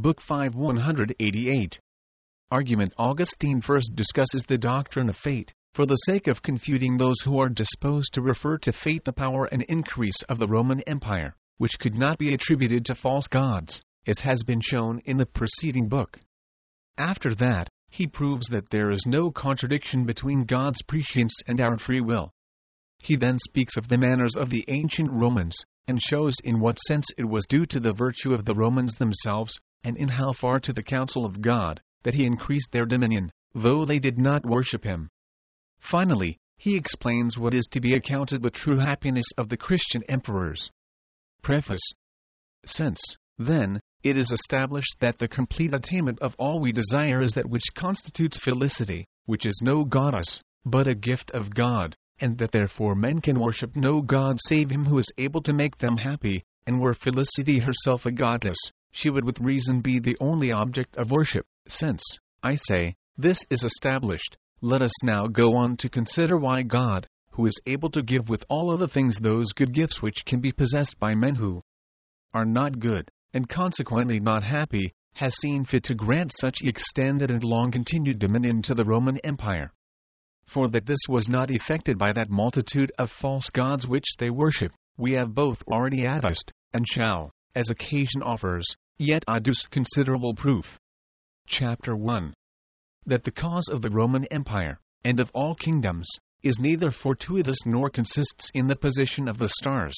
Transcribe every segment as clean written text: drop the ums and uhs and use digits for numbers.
Book 5 188. Argument. Augustine first discusses the doctrine of fate, for the sake of confuting those who are disposed to refer to fate the power and increase of the Roman Empire, which could not be attributed to false gods, as has been shown in the preceding book. After that, he proves that there is no contradiction between God's prescience and our free will. He then speaks of the manners of the ancient Romans, and shows in what sense it was due to the virtue of the Romans themselves, and in how far to the counsel of God, that he increased their dominion, though they did not worship him. Finally, he explains what is to be accounted the true happiness of the Christian emperors. Preface. Since, then, it is established that the complete attainment of all we desire is that which constitutes felicity, which is no goddess, but a gift of God, and that therefore men can worship no god save him who is able to make them happy, and were felicity herself a goddess, she would with reason be the only object of worship. Since, I say, this is established, let us now go on to consider why God, who is able to give with all other things those good gifts which can be possessed by men who are not good, and consequently not happy, has seen fit to grant such extended and long-continued dominion to the Roman Empire. For that this was not effected by that multitude of false gods which they worship, we have both already adduced, and shall, as occasion offers, yet adduce considerable proof. Chapter 1. That the cause of the Roman Empire, and of all kingdoms, is neither fortuitous nor consists in the position of the stars.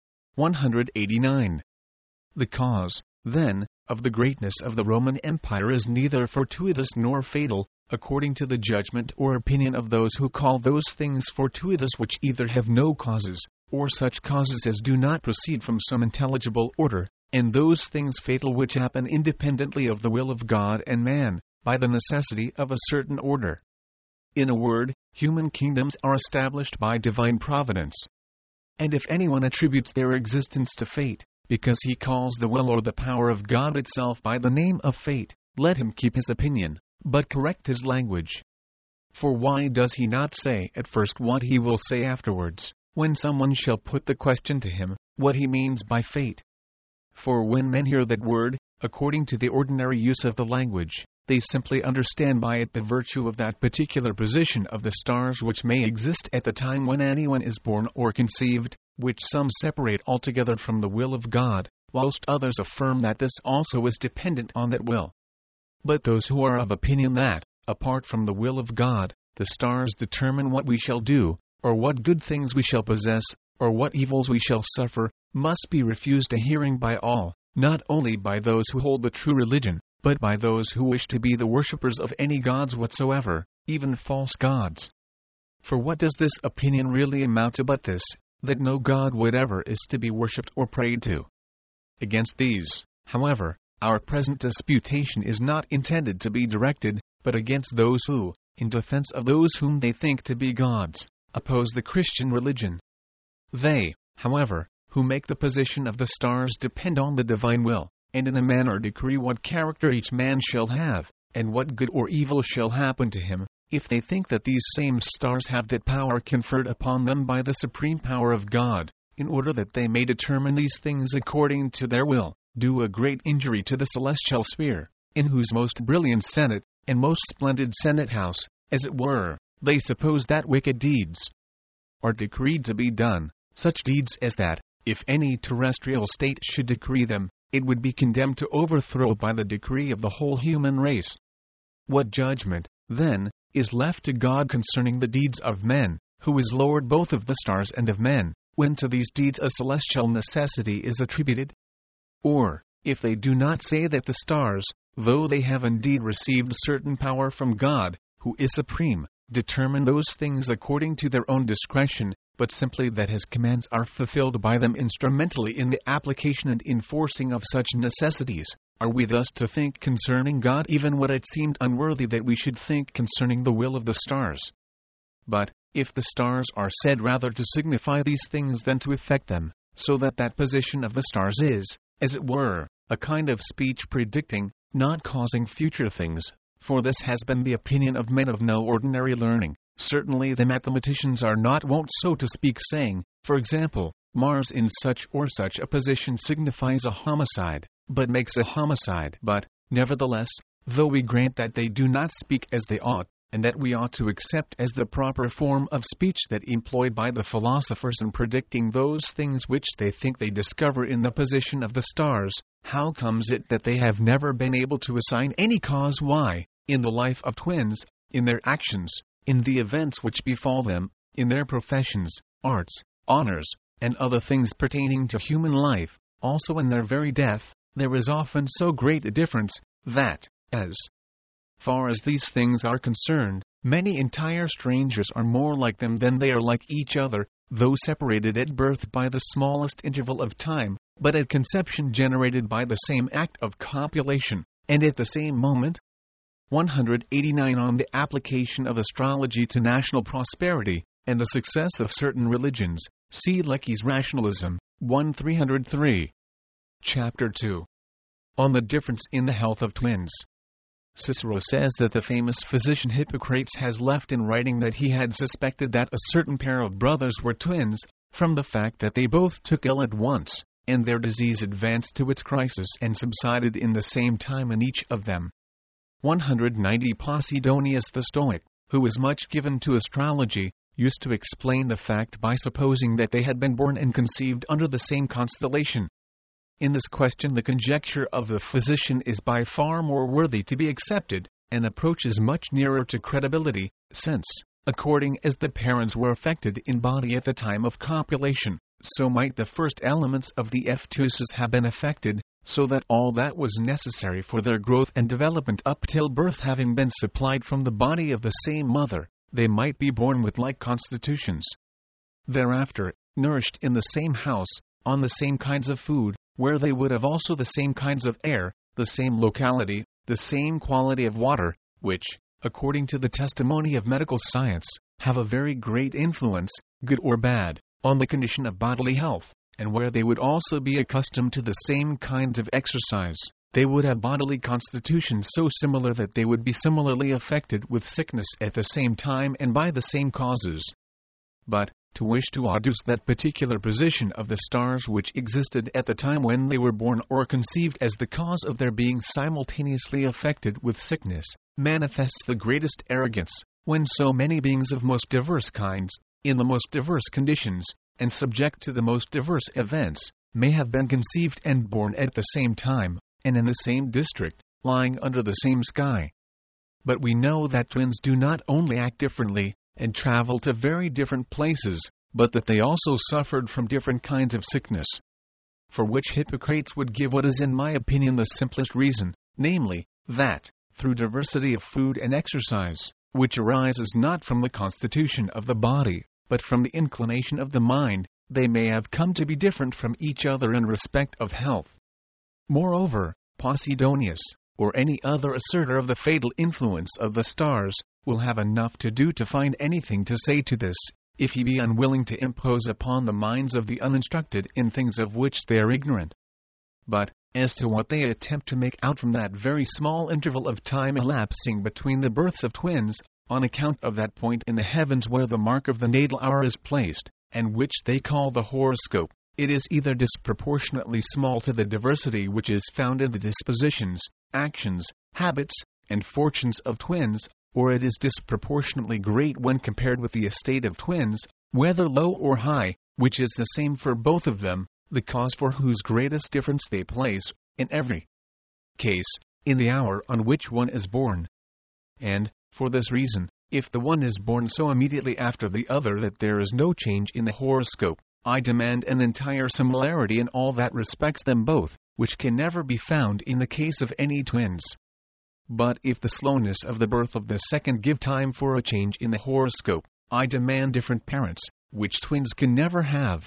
189. The cause, then, of the greatness of the Roman Empire is neither fortuitous nor fatal, according to the judgment or opinion of those who call those things fortuitous which either have no causes, or such causes as do not proceed from some intelligible order, and those things fatal which happen independently of the will of God and man, by the necessity of a certain order. In a word, human kingdoms are established by divine providence. And if anyone attributes their existence to fate, because he calls the will or the power of God itself by the name of fate, let him keep his opinion, but correct his language. For why does he not say at first what he will say afterwards, when someone shall put the question to him, what he means by fate? For when men hear that word, according to the ordinary use of the language, they simply understand by it the virtue of that particular position of the stars which may exist at the time when anyone is born or conceived, which some separate altogether from the will of God, whilst others affirm that this also is dependent on that will. But those who are of opinion that, apart from the will of God, the stars determine what we shall do, or what good things we shall possess, or what evils we shall suffer, must be refused a hearing by all, not only by those who hold the true religion, but by those who wish to be the worshippers of any gods whatsoever, even false gods. For what does this opinion really amount to but this, that no god whatever is to be worshipped or prayed to? Against these, however, our present disputation is not intended to be directed, but against those who, in defense of those whom they think to be gods, oppose the Christian religion. They, however, who make the position of the stars depend on the divine will, and in a manner decree what character each man shall have, and what good or evil shall happen to him, if they think that these same stars have that power conferred upon them by the supreme power of God, in order that they may determine these things according to their will, do a great injury to the celestial sphere, in whose most brilliant senate, and most splendid senate house, as it were, they suppose that wicked deeds are decreed to be done, such deeds as that, if any terrestrial state should decree them, it would be condemned to overthrow by the decree of the whole human race. What judgment, then, is left to God concerning the deeds of men, who is Lord both of the stars and of men, when to these deeds a celestial necessity is attributed? Or, if they do not say that the stars, though they have indeed received certain power from God, who is supreme, determine those things according to their own discretion, but simply that his commands are fulfilled by them instrumentally in the application and enforcing of such necessities, are we thus to think concerning God even what it seemed unworthy that we should think concerning the will of the stars? But, if the stars are said rather to signify these things than to effect them, so that that position of the stars is, as it were, a kind of speech predicting, not causing future things, for this has been the opinion of men of no ordinary learning, certainly the mathematicians are not wont so to speak, saying, for example, Mars in such or such a position signifies a homicide, but makes a homicide. But, nevertheless, though we grant that they do not speak as they ought, and that we ought to accept as the proper form of speech that employed by the philosophers in predicting those things which they think they discover in the position of the stars, how comes it that they have never been able to assign any cause why, in the life of twins, in their actions, in the events which befall them, in their professions, arts, honors, and other things pertaining to human life, also in their very death, there is often so great a difference, that, as far as these things are concerned, many entire strangers are more like them than they are like each other, though separated at birth by the smallest interval of time, but at conception generated by the same act of copulation, and at the same moment. 189 On the application of astrology to national prosperity, and the success of certain religions, see Lecky's Rationalism, 1-303. Chapter 2. On the difference in the health of twins. Cicero says that the famous physician Hippocrates has left in writing that he had suspected that a certain pair of brothers were twins, from the fact that they both took ill at once, and their disease advanced to its crisis and subsided in the same time in each of them. 190 Posidonius the Stoic, who was much given to astrology, used to explain the fact by supposing that they had been born and conceived under the same constellation. In this question the conjecture of the physician is by far more worthy to be accepted, and approaches much nearer to credibility, since, according as the parents were affected in body at the time of copulation, so might the first elements of the foetuses have been affected, so that all that was necessary for their growth and development up till birth having been supplied from the body of the same mother, they might be born with like constitutions. Thereafter, nourished in the same house, on the same kinds of food, where they would have also the same kinds of air, the same locality, the same quality of water, which, according to the testimony of medical science, have a very great influence, good or bad, on the condition of bodily health, and where they would also be accustomed to the same kinds of exercise, they would have bodily constitutions so similar that they would be similarly affected with sickness at the same time and by the same causes. But, to wish to adduce that particular position of the stars which existed at the time when they were born or conceived as the cause of their being simultaneously affected with sickness, manifests the greatest arrogance, when so many beings of most diverse kinds, in the most diverse conditions, and subject to the most diverse events, may have been conceived and born at the same time, and in the same district, lying under the same sky. But we know that twins do not only act differently, and travel to very different places, but that they also suffered from different kinds of sickness. For which Hippocrates would give what is in my opinion the simplest reason, namely, that, through diversity of food and exercise, which arises not from the constitution of the body, but from the inclination of the mind, they may have come to be different from each other in respect of health. Moreover, Posidonius, or any other asserter of the fatal influence of the stars, will have enough to do to find anything to say to this, if he be unwilling to impose upon the minds of the uninstructed in things of which they are ignorant. But, as to what they attempt to make out from that very small interval of time elapsing between the births of twins, on account of that point in the heavens where the mark of the natal hour is placed, and which they call the horoscope, it is either disproportionately small to the diversity which is found in the dispositions, actions, habits, and fortunes of twins, or it is disproportionately great when compared with the estate of twins, whether low or high, which is the same for both of them, the cause for whose greatest difference they place, in every case, in the hour on which one is born. And, for this reason, if the one is born so immediately after the other that there is no change in the horoscope, I demand an entire similarity in all that respects them both, which can never be found in the case of any twins. But if the slowness of the birth of the second give time for a change in the horoscope, I demand different parents, which twins can never have.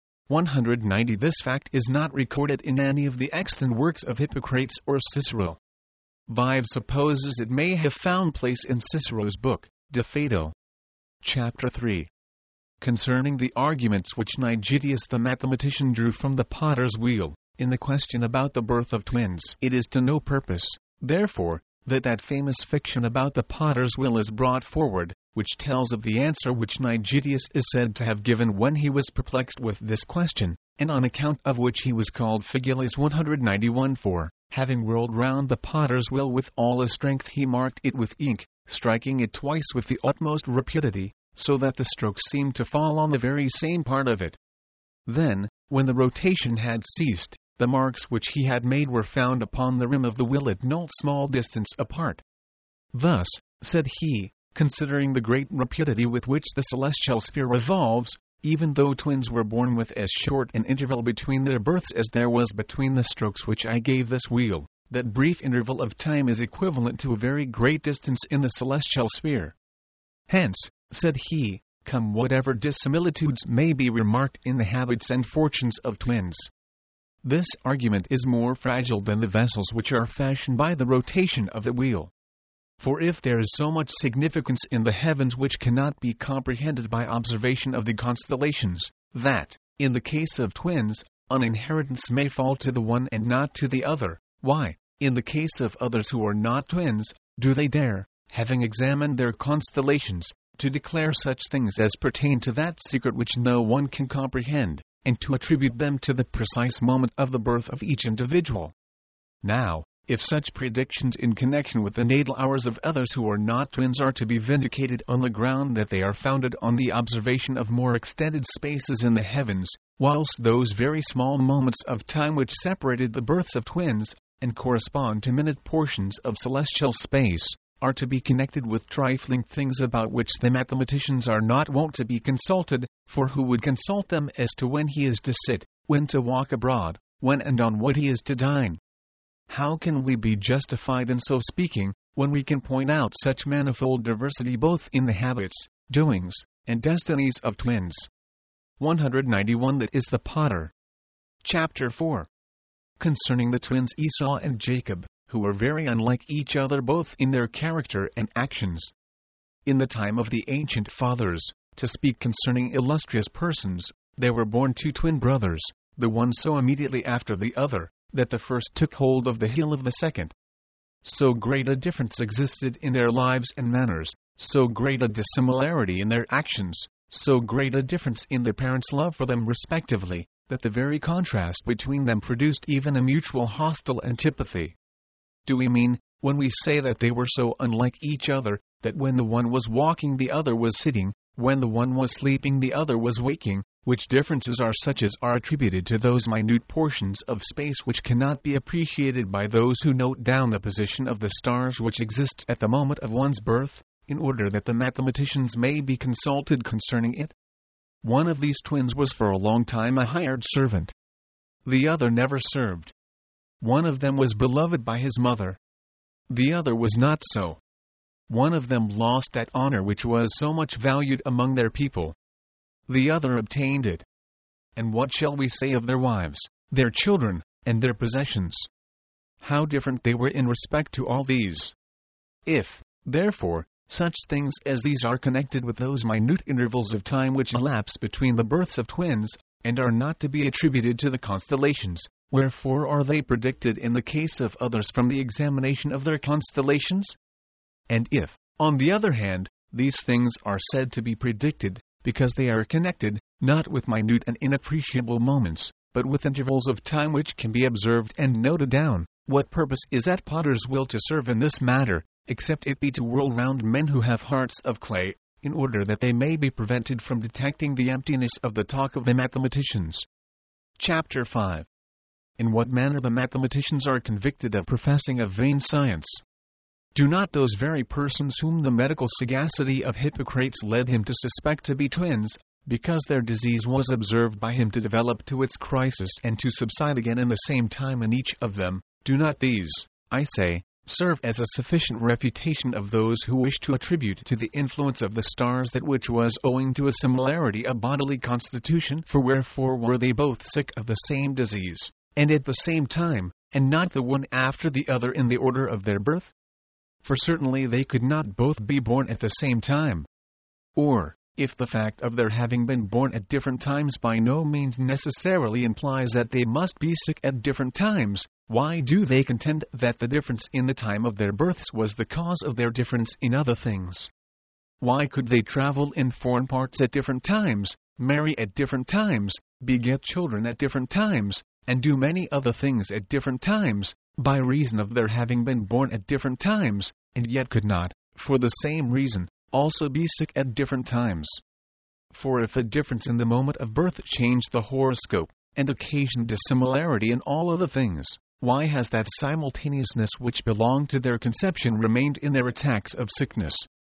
190 This fact is not recorded in any of the extant works of Hippocrates or Cicero. Vives supposes it may have found place in Cicero's book, De Fato. Chapter 3. Concerning the arguments which Nigidius the mathematician drew from the potter's wheel, in the question about the birth of twins, it is to no purpose, therefore, that famous fiction about the potter's wheel is brought forward, which tells of the answer which Nigidius is said to have given when he was perplexed with this question, and on account of which he was called Phigulus 191. For, having whirled round the potter's wheel with all his strength, he marked it with ink, striking it twice with the utmost rapidity, so that the strokes seemed to fall on the very same part of it. Then, when the rotation had ceased, the marks which he had made were found upon the rim of the wheel at no small distance apart. Thus, said he, considering the great rapidity with which the celestial sphere revolves, even though twins were born with as short an interval between their births as there was between the strokes which I gave this wheel, that brief interval of time is equivalent to a very great distance in the celestial sphere. Hence, said he, come whatever dissimilitudes may be remarked in the habits and fortunes of twins. This argument is more fragile than the vessels which are fashioned by the rotation of the wheel. For if there is so much significance in the heavens which cannot be comprehended by observation of the constellations, that, in the case of twins, an inheritance may fall to the one and not to the other, why, in the case of others who are not twins, do they dare, having examined their constellations, to declare such things as pertain to that secret which no one can comprehend, and to attribute them to the precise moment of the birth of each individual? Now, if such predictions in connection with the natal hours of others who are not twins are to be vindicated on the ground that they are founded on the observation of more extended spaces in the heavens, whilst those very small moments of time which separated the births of twins, and correspond to minute portions of celestial space, are to be connected with trifling things about which the mathematicians are not wont to be consulted, for who would consult them as to when he is to sit, when to walk abroad, when and on what he is to dine? How can we be justified in so speaking, when we can point out such manifold diversity both in the habits, doings, and destinies of twins? 191. That is the potter. Chapter 4. Concerning the twins Esau and Jacob, who were very unlike each other both in their character and actions. In the time of the ancient fathers, to speak concerning illustrious persons, there were born two twin brothers, the one so immediately after the other, that the first took hold of the heel of the second. So great a difference existed in their lives and manners, so great a dissimilarity in their actions, so great a difference in their parents' love for them respectively, that the very contrast between them produced even a mutual hostile antipathy. Do we mean, when we say that they were so unlike each other, that when the one was walking the other was sitting, when the one was sleeping the other was waking, which differences are such as are attributed to those minute portions of space which cannot be appreciated by those who note down the position of the stars which exists at the moment of one's birth, in order that the mathematicians may be consulted concerning it? One of these twins was for a long time a hired servant. The other never served. One of them was beloved by his mother. The other was not so. One of them lost that honor which was so much valued among their people. The other obtained it. And what shall we say of their wives, their children, and their possessions? How different they were in respect to all these! If, therefore, such things as these are connected with those minute intervals of time which elapse between the births of twins, and are not to be attributed to the constellations, wherefore are they predicted in the case of others from the examination of their constellations? And if, on the other hand, these things are said to be predicted, because they are connected, not with minute and inappreciable moments, but with intervals of time which can be observed and noted down, what purpose is that potter's will to serve in this matter, except it be to whirl round men who have hearts of clay, in order that they may be prevented from detecting the emptiness of the talk of the mathematicians? Chapter 5. In what manner the mathematicians are convicted of professing a vain science. Do not those very persons whom the medical sagacity of Hippocrates led him to suspect to be twins, because their disease was observed by him to develop to its crisis and to subside again in the same time in each of them, do not these, I say, serve as a sufficient refutation of those who wish to attribute to the influence of the stars that which was owing to a similarity of bodily constitution? For wherefore were they both sick of the same disease, and at the same time, and not the one after the other in the order of their birth? For certainly they could not both be born at the same time. Or, if the fact of their having been born at different times by no means necessarily implies that they must be sick at different times, why do they contend that the difference in the time of their births was the cause of their difference in other things? Why could they travel in foreign parts at different times, marry at different times, beget children at different times, and do many other things at different times, by reason of their having been born at different times, and yet could not, for the same reason, also be sick at different times? For if a difference in the moment of birth changed the horoscope, and occasioned dissimilarity in all other things, why has that simultaneousness which belonged to their conception remained in their attacks of sickness?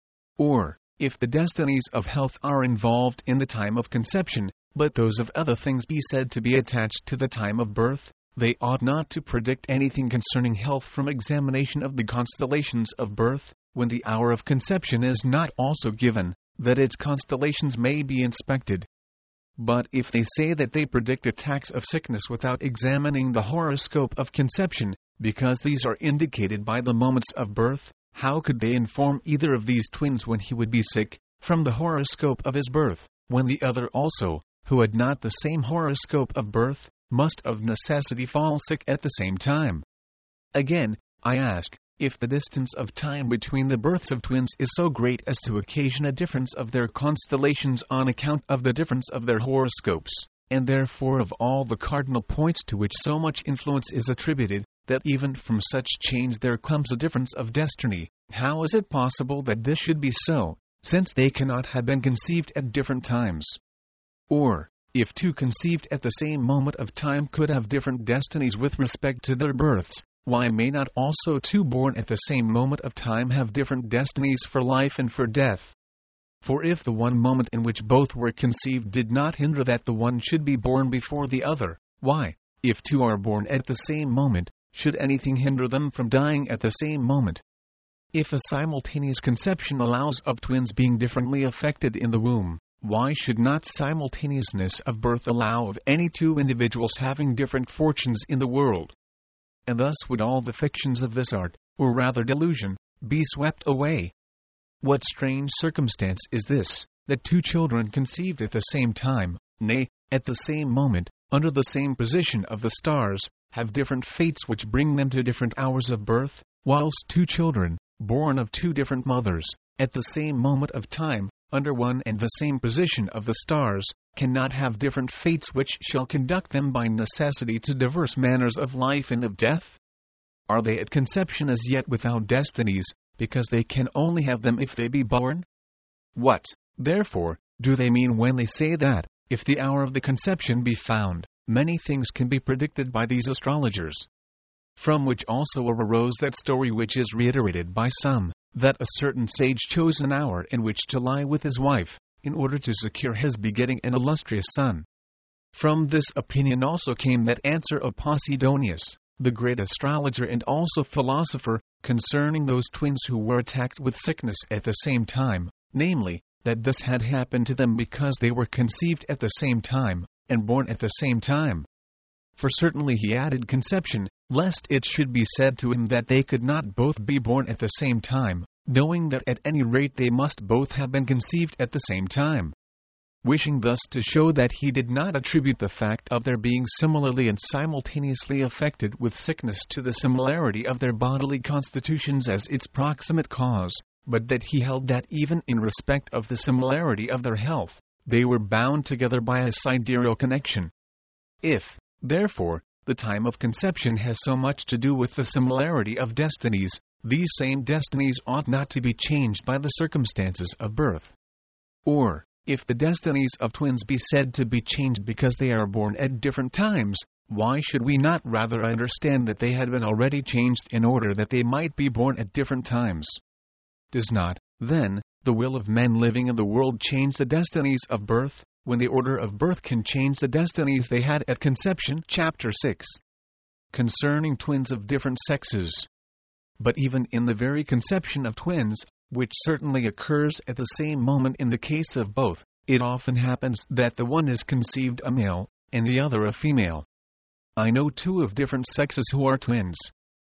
Or, if the destinies of health are involved in the time of conception, but those of other things be said to be attached to the time of birth, they ought not to predict anything concerning health from examination of the constellations of birth, when the hour of conception is not also given, that its constellations may be inspected. But if they say that they predict attacks of sickness without examining the horoscope of conception, because these are indicated by the moments of birth, how could they inform either of these twins when he would be sick, from the horoscope of his birth, when the other also, who had not the same horoscope of birth, must of necessity fall sick at the same time? Again, I ask, if the distance of time between the births of twins is so great as to occasion a difference of their constellations on account of the difference of their horoscopes, and therefore of all the cardinal points to which so much influence is attributed, that even from such change there comes a difference of destiny, how is it possible that this should be so, since they cannot have been conceived at different times? Or, if two conceived at the same moment of time could have different destinies with respect to their births, why may not also two born at the same moment of time have different destinies for life and for death? For if the one moment in which both were conceived did not hinder that the one should be born before the other, why, if two are born at the same moment, should anything hinder them from dying at the same moment? If a simultaneous conception allows of twins being differently affected in the womb, why should not simultaneousness of birth allow of any two individuals having different fortunes in the world? And thus would all the fictions of this art, or rather delusion, be swept away. What strange circumstance is this, that two children conceived at the same time, nay, at the same moment, under the same position of the stars, have different fates which bring them to different hours of birth, whilst two children, born of two different mothers, at the same moment of time, under one and the same position of the stars, cannot have different fates which shall conduct them by necessity to diverse manners of life and of death? Are they at conception as yet without destinies, because they can only have them if they be born? What, therefore, do they mean when they say that, if the hour of the conception be found, many things can be predicted by these astrologers? From which also arose that story which is reiterated by some, that a certain sage chose an hour in which to lie with his wife, in order to secure his begetting an illustrious son. From this opinion also came that answer of Posidonius, the great astrologer and also philosopher, concerning those twins who were attacked with sickness at the same time, namely, that this had happened to them because they were conceived at the same time, and born at the same time. For certainly he added conception, lest it should be said to him that they could not both be born at the same time, knowing that at any rate they must both have been conceived at the same time. Wishing thus to show that he did not attribute the fact of their being similarly and simultaneously affected with sickness to the similarity of their bodily constitutions as its proximate cause, but that he held that even in respect of the similarity of their health, they were bound together by a sidereal connection. If, therefore, the time of conception has so much to do with the similarity of destinies, these same destinies ought not to be changed by the circumstances of birth. Or, if the destinies of twins be said to be changed because they are born at different times, why should we not rather understand that they had been already changed in order that they might be born at different times? Does not, then, the will of men living in the world change the destinies of birth, when the order of birth can change the destinies they had at conception? Chapter 6. Concerning twins of different sexes. But even in the very conception of twins, which certainly occurs at the same moment in the case of both, it often happens that the one is conceived a male, and the other a female. I know two of different sexes who are twins.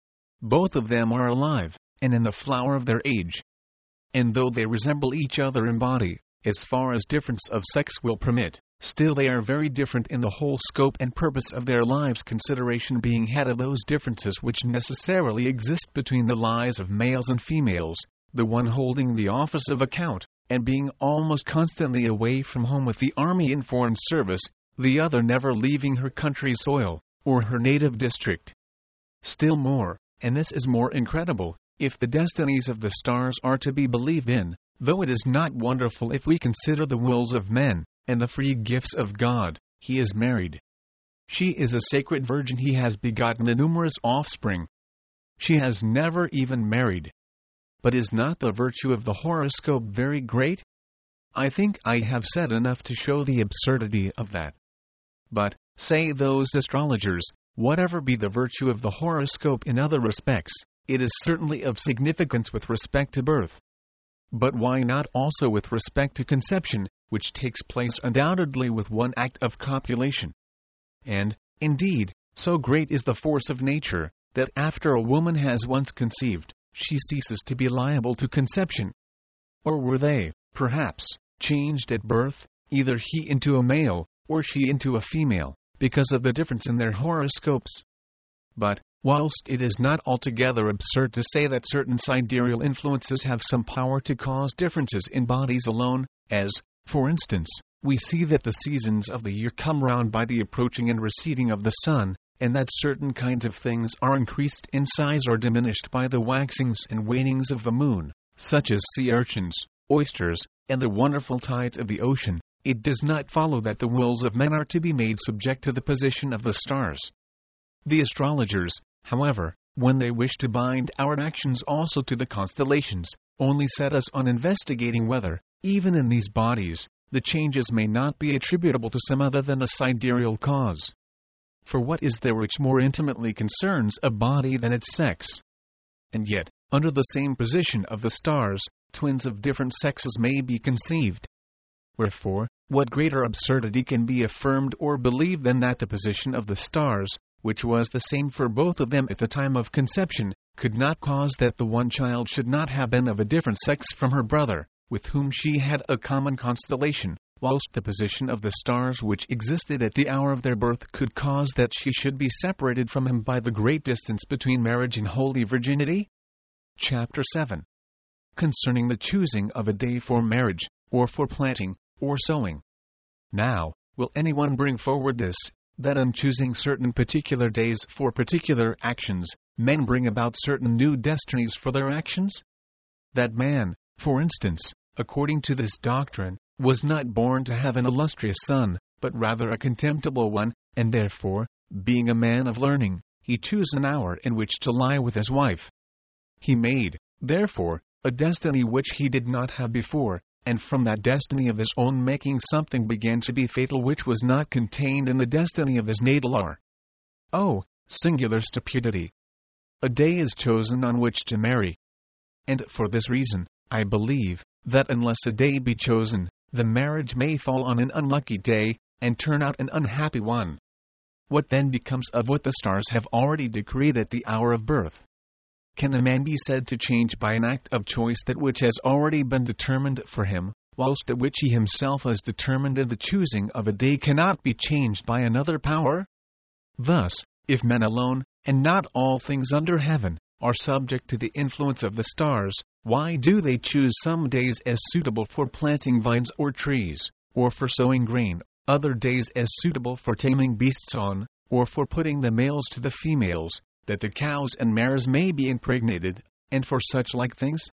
Both of them are alive, and in the flower of their age. And though they resemble each other in body, as far as difference of sex will permit, still they are very different in the whole scope and purpose of their lives, consideration being had of those differences which necessarily exist between the lives of males and females, the one holding the office of account, and being almost constantly away from home with the army in foreign service, the other never leaving her country's soil, or her native district. Still more, and this is more incredible, if the destinies of the stars are to be believed in, though it is not wonderful if we consider the wills of men, and the free gifts of God, he is married. She is a sacred virgin, he has begotten a numerous offspring. She has never even married. But is not the virtue of the horoscope very great? I think I have said enough to show the absurdity of that. But, say those astrologers, whatever be the virtue of the horoscope in other respects, it is certainly of significance with respect to birth. But why not also with respect to conception, which takes place undoubtedly with one act of copulation? And, indeed, so great is the force of nature, that after a woman has once conceived, she ceases to be liable to conception. Or were they, perhaps, changed at birth, either he into a male, or she into a female, because of the difference in their horoscopes? But, whilst it is not altogether absurd to say that certain sidereal influences have some power to cause differences in bodies alone, as, for instance, we see that the seasons of the year come round by the approaching and receding of the sun, and that certain kinds of things are increased in size or diminished by the waxings and wanings of the moon, such as sea urchins, oysters, and the wonderful tides of the ocean, it does not follow that the wills of men are to be made subject to the position of the stars. The astrologers, however, when they wish to bind our actions also to the constellations, only set us on investigating whether, even in these bodies, the changes may not be attributable to some other than a sidereal cause. For what is there which more intimately concerns a body than its sex? And yet, under the same position of the stars, twins of different sexes may be conceived. Wherefore, what greater absurdity can be affirmed or believed than that the position of the stars, which was the same for both of them at the time of conception, could not cause that the one child should not have been of a different sex from her brother, with whom she had a common constellation, whilst the position of the stars which existed at the hour of their birth could cause that she should be separated from him by the great distance between marriage and holy virginity? Chapter 7. Concerning the choosing of a day for marriage, or for planting, or sowing. Now, will anyone bring forward this, that in choosing certain particular days for particular actions, men bring about certain new destinies for their actions? That man, for instance, according to this doctrine, was not born to have an illustrious son, but rather a contemptible one, and therefore, being a man of learning, he chose an hour in which to lie with his wife. He made, therefore, a destiny which he did not have before, and from that destiny of his own making something began to be fatal which was not contained in the destiny of his natal hour. Oh, singular stupidity! A day is chosen on which to marry. And for this reason, I believe, that unless a day be chosen, the marriage may fall on an unlucky day, and turn out an unhappy one. What then becomes of what the stars have already decreed at the hour of birth? Can a man be said to change by an act of choice that which has already been determined for him, whilst that which he himself has determined in the choosing of a day cannot be changed by another power? Thus, if men alone, and not all things under heaven, are subject to the influence of the stars, why do they choose some days as suitable for planting vines or trees, or for sowing grain, other days as suitable for taming beasts on, or for putting the males to the females, that the cows and mares may be impregnated, and for such like things?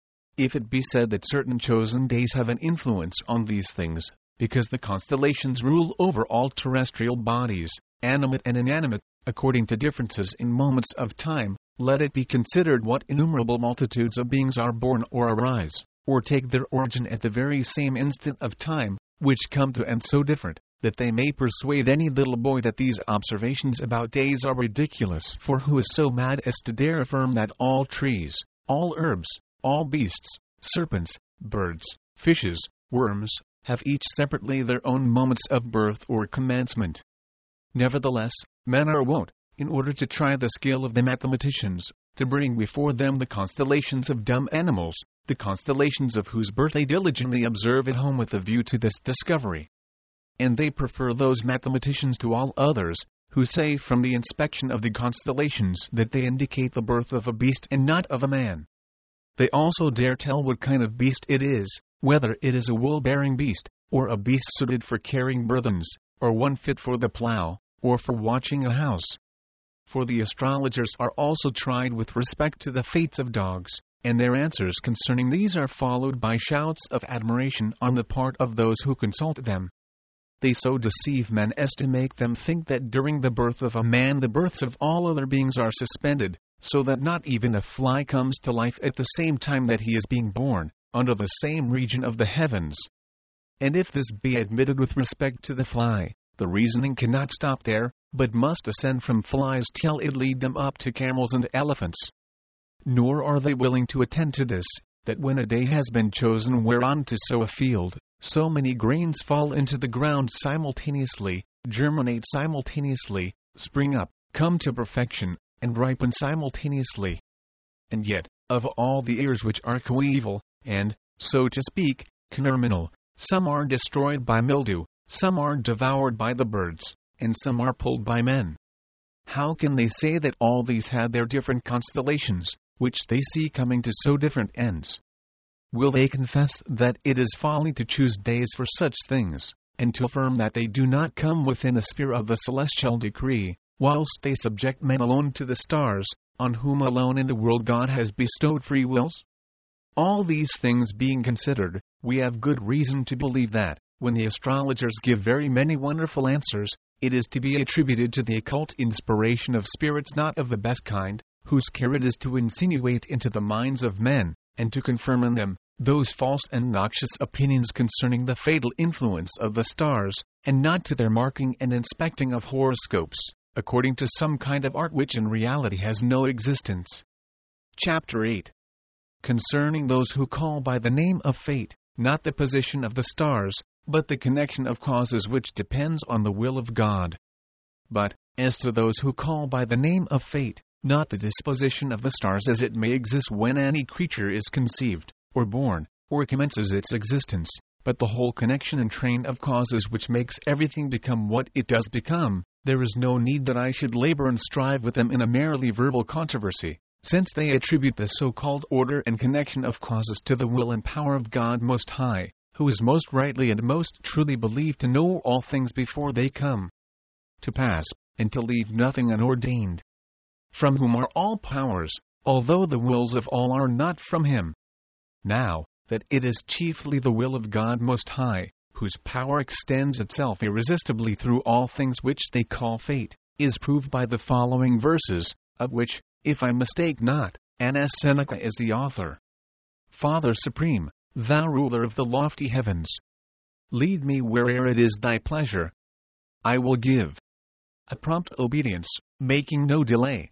If it be said that certain chosen days have an influence on these things, because the constellations rule over all terrestrial bodies, animate and inanimate, according to differences in moments of time, let it be considered what innumerable multitudes of beings are born or arise, or take their origin at the very same instant of time, which come to end so different, that they may persuade any little boy that these observations about days are ridiculous. For who is so mad as to dare affirm that all trees, all herbs, all beasts, serpents, birds, fishes, worms, have each separately their own moments of birth or commencement? Nevertheless, men are wont, in order to try the skill of the mathematicians, to bring before them the constellations of dumb animals, the constellations of whose birth they diligently observe at home with a view to this discovery. And they prefer those mathematicians to all others, who say from the inspection of the constellations that they indicate the birth of a beast and not of a man. They also dare tell what kind of beast it is, whether it is a wool-bearing beast, or a beast suited for carrying burthens, or one fit for the plow, or for watching a house. For the astrologers are also tried with respect to the fates of dogs, and their answers concerning these are followed by shouts of admiration on the part of those who consult them. They so deceive men as to make them think that during the birth of a man the births of all other beings are suspended, so that not even a fly comes to life at the same time that he is being born, under the same region of the heavens. And if this be admitted with respect to the fly, the reasoning cannot stop there, but must ascend from flies till it lead them up to camels and elephants. Nor are they willing to attend to this, that when a day has been chosen whereon to sow a field, so many grains fall into the ground simultaneously, germinate simultaneously, spring up, come to perfection, and ripen simultaneously. And yet, of all the ears which are coeval, and, so to speak, canerminal, some are destroyed by mildew, some are devoured by the birds, and some are pulled by men. How can they say that all these had their different constellations, which they see coming to so different ends? Will they confess that it is folly to choose days for such things, and to affirm that they do not come within the sphere of the celestial decree, whilst they subject men alone to the stars, on whom alone in the world God has bestowed free wills? All these things being considered, we have good reason to believe that, when the astrologers give very many wonderful answers, it is to be attributed to the occult inspiration of spirits not of the best kind, whose care it is to insinuate into the minds of men, and to confirm in them, those false and noxious opinions concerning the fatal influence of the stars, and not to their marking and inspecting of horoscopes, according to some kind of art which in reality has no existence. Chapter 8. Concerning those who call by the name of fate, not the position of the stars, but the connection of causes which depends on the will of God. But, as to those who call by the name of fate, not the disposition of the stars as it may exist when any creature is conceived, or born, or commences its existence, but the whole connection and train of causes which makes everything become what it does become, there is no need that I should labor and strive with them in a merely verbal controversy, since they attribute the so-called order and connection of causes to the will and power of God Most High, who is most rightly and most truly believed to know all things before they come to pass, and to leave nothing unordained. From whom are all powers, although the wills of all are not from him. Now, that it is chiefly the will of God Most High, whose power extends itself irresistibly through all things which they call fate, is proved by the following verses, of which, if I mistake not, Annas Seneca is the author. Father Supreme, Thou ruler of the lofty heavens, lead me where'er it is thy pleasure. I will give a prompt obedience, making no delay.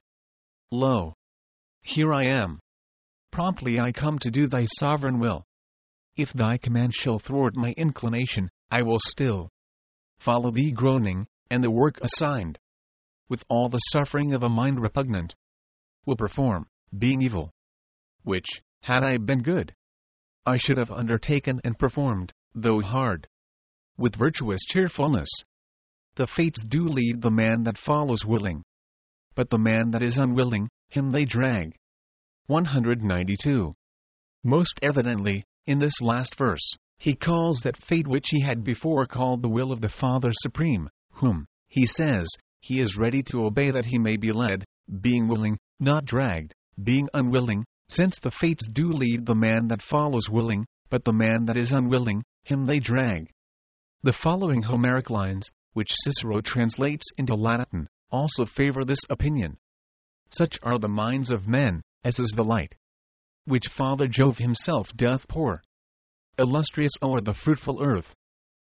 Lo, here I am. Promptly I come to do thy sovereign will. If thy command shall thwart my inclination, I will still follow thee groaning, and the work assigned, with all the suffering of a mind repugnant, will perform, being evil, which, had I been good, I should have undertaken and performed, though hard, with virtuous cheerfulness. The fates do lead the man that follows willing, but the man that is unwilling, him they drag. 192. Most evidently, in this last verse, he calls that fate which he had before called the will of the Father Supreme, whom, he says, he is ready to obey that he may be led, being willing, not dragged, being unwilling, since the fates do lead the man that follows willing, but the man that is unwilling, him they drag. The following Homeric lines, which Cicero translates into Latin, also favor this opinion. Such are the minds of men, as is the light which Father Jove himself doth pour. Illustrious o'er the fruitful earth.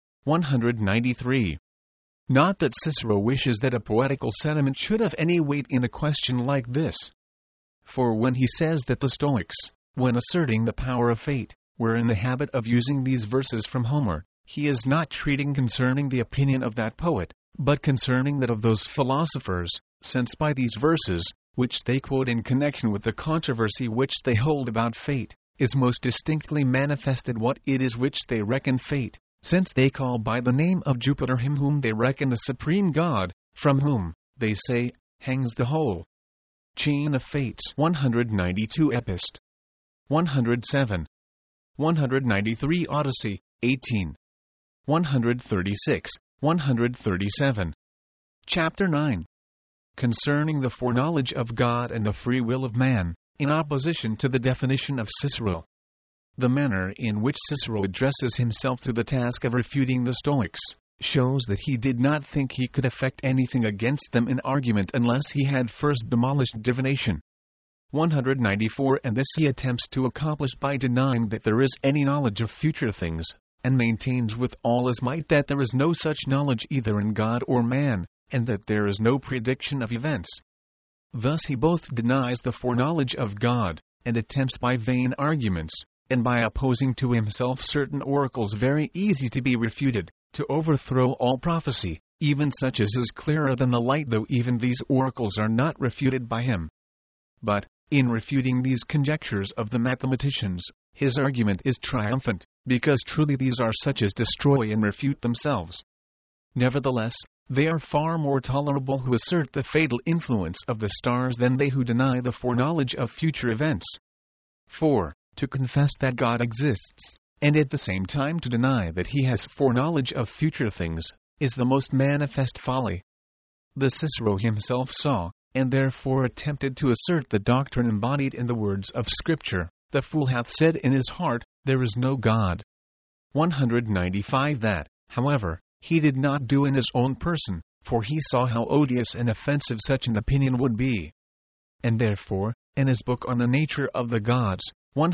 193. Not that Cicero wishes that a poetical sentiment should have any weight in a question like this. For when he says that the Stoics, when asserting the power of fate, were in the habit of using these verses from Homer, he is not treating concerning the opinion of that poet, but concerning that of those philosophers, since by these verses, which they quote in connection with the controversy which they hold about fate, is most distinctly manifested what it is which they reckon fate, since they call by the name of Jupiter him whom they reckon the supreme God, from whom, they say, hangs the whole chain of fates. 192 Epist. 107. 193 Odyssey, 18. 136, 137. Chapter 9. Concerning the foreknowledge of God and the free will of man, in opposition to the definition of Cicero. The manner in which Cicero addresses himself to the task of refuting the Stoics shows that he did not think he could effect anything against them in argument unless he had first demolished divination. 194 And this he attempts to accomplish by denying that there is any knowledge of future things, and maintains with all his might that there is no such knowledge either in God or man, and that there is no prediction of events. Thus he both denies the foreknowledge of God, and attempts by vain arguments, and by opposing to himself certain oracles very easy to be refuted, to overthrow all prophecy, even such as is clearer than the light, though even these oracles are not refuted by him. But, in refuting these conjectures of the mathematicians, his argument is triumphant, because truly these are such as destroy and refute themselves. Nevertheless, they are far more tolerable who assert the fatal influence of the stars than they who deny the foreknowledge of future events. 4. To confess that God exists, and at the same time to deny that he has foreknowledge of future things, is the most manifest folly. The Cicero himself saw, and therefore attempted to assert the doctrine embodied in the words of Scripture, "The fool hath said in his heart, there is no God." 195 That, however, he did not do in his own person, for he saw how odious and offensive such an opinion would be. And therefore, in his book on the nature of the gods,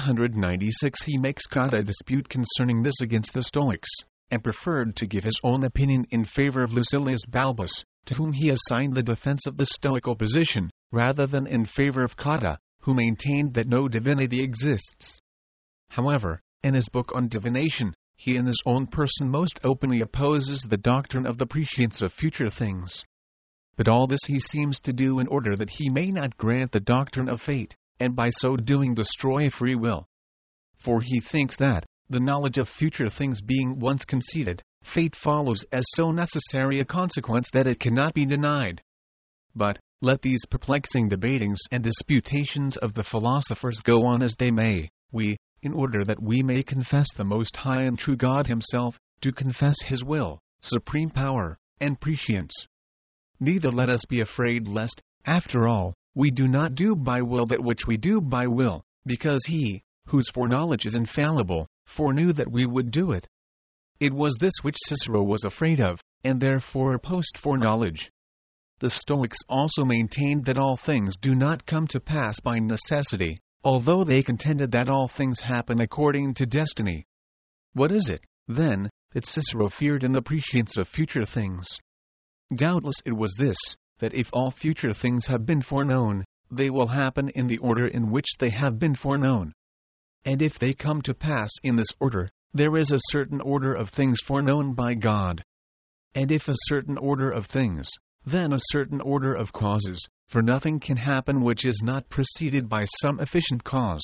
196 he makes God a dispute concerning this against the Stoics, and preferred to give his own opinion in favor of Lucilius Balbus, to whom he assigned the defense of the Stoical position, rather than in favor of Cotta, who maintained that no divinity exists. However, in his book on divination, he in his own person most openly opposes the doctrine of the prescience of future things. But all this he seems to do in order that he may not grant the doctrine of fate, and by so doing destroy free will. For he thinks that, the knowledge of future things being once conceded, fate follows as so necessary a consequence that it cannot be denied. But, let these perplexing debatings and disputations of the philosophers go on as they may, we, in order that we may confess the Most High and true God himself, do confess his will, supreme power, and prescience. Neither let us be afraid lest, after all, we do not do by will that which we do by will, because he, whose foreknowledge is infallible, foreknew that we would do it. It was this which Cicero was afraid of, and therefore opposed foreknowledge. The Stoics also maintained that all things do not come to pass by necessity, although they contended that all things happen according to destiny. What is it, then, that Cicero feared in the prescience of future things? Doubtless it was this, that if all future things have been foreknown, they will happen in the order in which they have been foreknown. And if they come to pass in this order, there is a certain order of things foreknown by God. And if a certain order of things, then a certain order of causes, for nothing can happen which is not preceded by some efficient cause.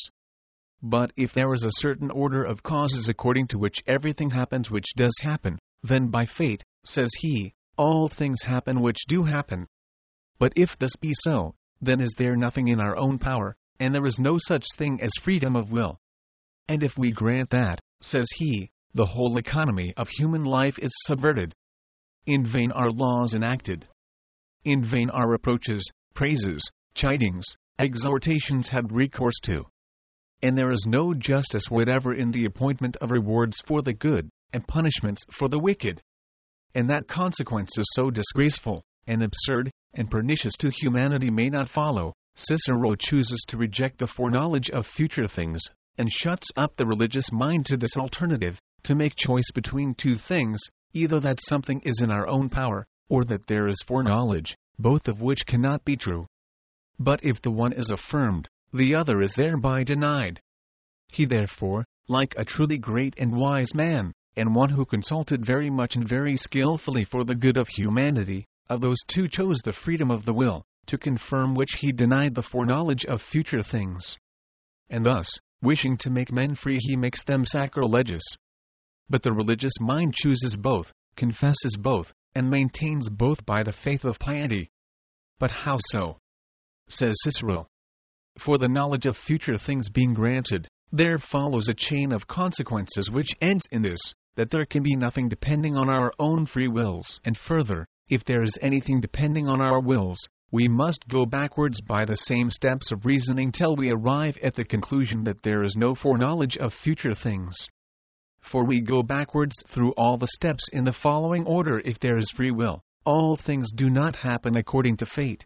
But if there is a certain order of causes according to which everything happens which does happen, then by fate, says he, all things happen which do happen. But if this be so, then is there nothing in our own power, and there is no such thing as freedom of will. And if we grant that, says he, the whole economy of human life is subverted. In vain are laws enacted. In vain are reproaches, praises, chidings, exhortations had recourse to. And there is no justice whatever in the appointment of rewards for the good, and punishments for the wicked. And that consequences so disgraceful, and absurd, and pernicious to humanity may not follow, Cicero chooses to reject the foreknowledge of future things, and shuts up the religious mind to this alternative, to make choice between two things, either that something is in our own power, or that there is foreknowledge, both of which cannot be true. But if the one is affirmed, the other is thereby denied. He therefore, like a truly great and wise man, and one who consulted very much and very skillfully for the good of humanity, of those two chose the freedom of the will, to confirm which he denied the foreknowledge of future things. And thus, wishing to make men free, he makes them sacrilegious. But the religious mind chooses both, confesses both, and maintains both by the faith of piety. But how so? Says Cicero. For the knowledge of future things being granted, there follows a chain of consequences which ends in this, that there can be nothing depending on our own free wills. And further, if there is anything depending on our wills, we must go backwards by the same steps of reasoning till we arrive at the conclusion that there is no foreknowledge of future things. For we go backwards through all the steps in the following order. If there is free will, all things do not happen according to fate.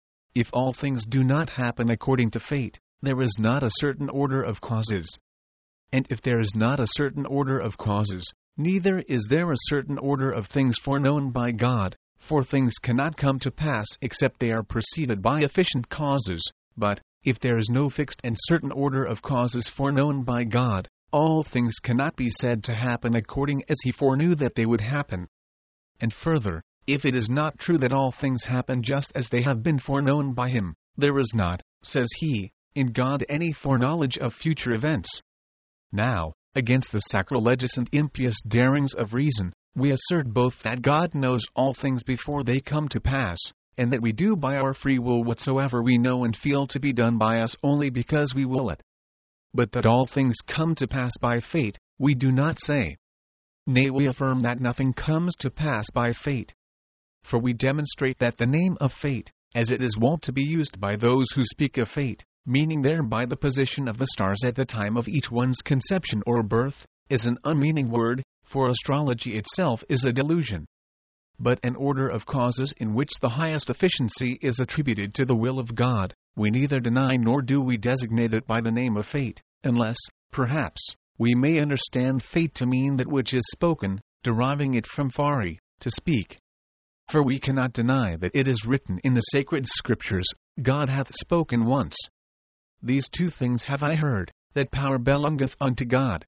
If all things do not happen according to fate, there is not a certain order of causes. And if there is not a certain order of causes, neither is there a certain order of things foreknown by God, for things cannot come to pass except they are preceded by efficient causes. But, if there is no fixed and certain order of causes foreknown by God, all things cannot be said to happen according as He foreknew that they would happen. And further, if it is not true that all things happen just as they have been foreknown by Him, there is not, says he, in God any foreknowledge of future events. Now, against the sacrilegious and impious darings of reason, we assert both that God knows all things before they come to pass, and that we do by our free will whatsoever we know and feel to be done by us only because we will it. But that all things come to pass by fate, we do not say. Nay, we affirm that nothing comes to pass by fate. For we demonstrate that the name of fate, as it is wont to be used by those who speak of fate, meaning thereby the position of the stars at the time of each one's conception or birth, is an unmeaning word, for astrology itself is a delusion. But an order of causes in which the highest efficiency is attributed to the will of God, we neither deny nor do we designate it by the name of fate, unless, perhaps, we may understand fate to mean that which is spoken, deriving it from fari, to speak. For we cannot deny that it is written in the sacred scriptures, God hath spoken once. These two things have I heard, that power belongeth unto God.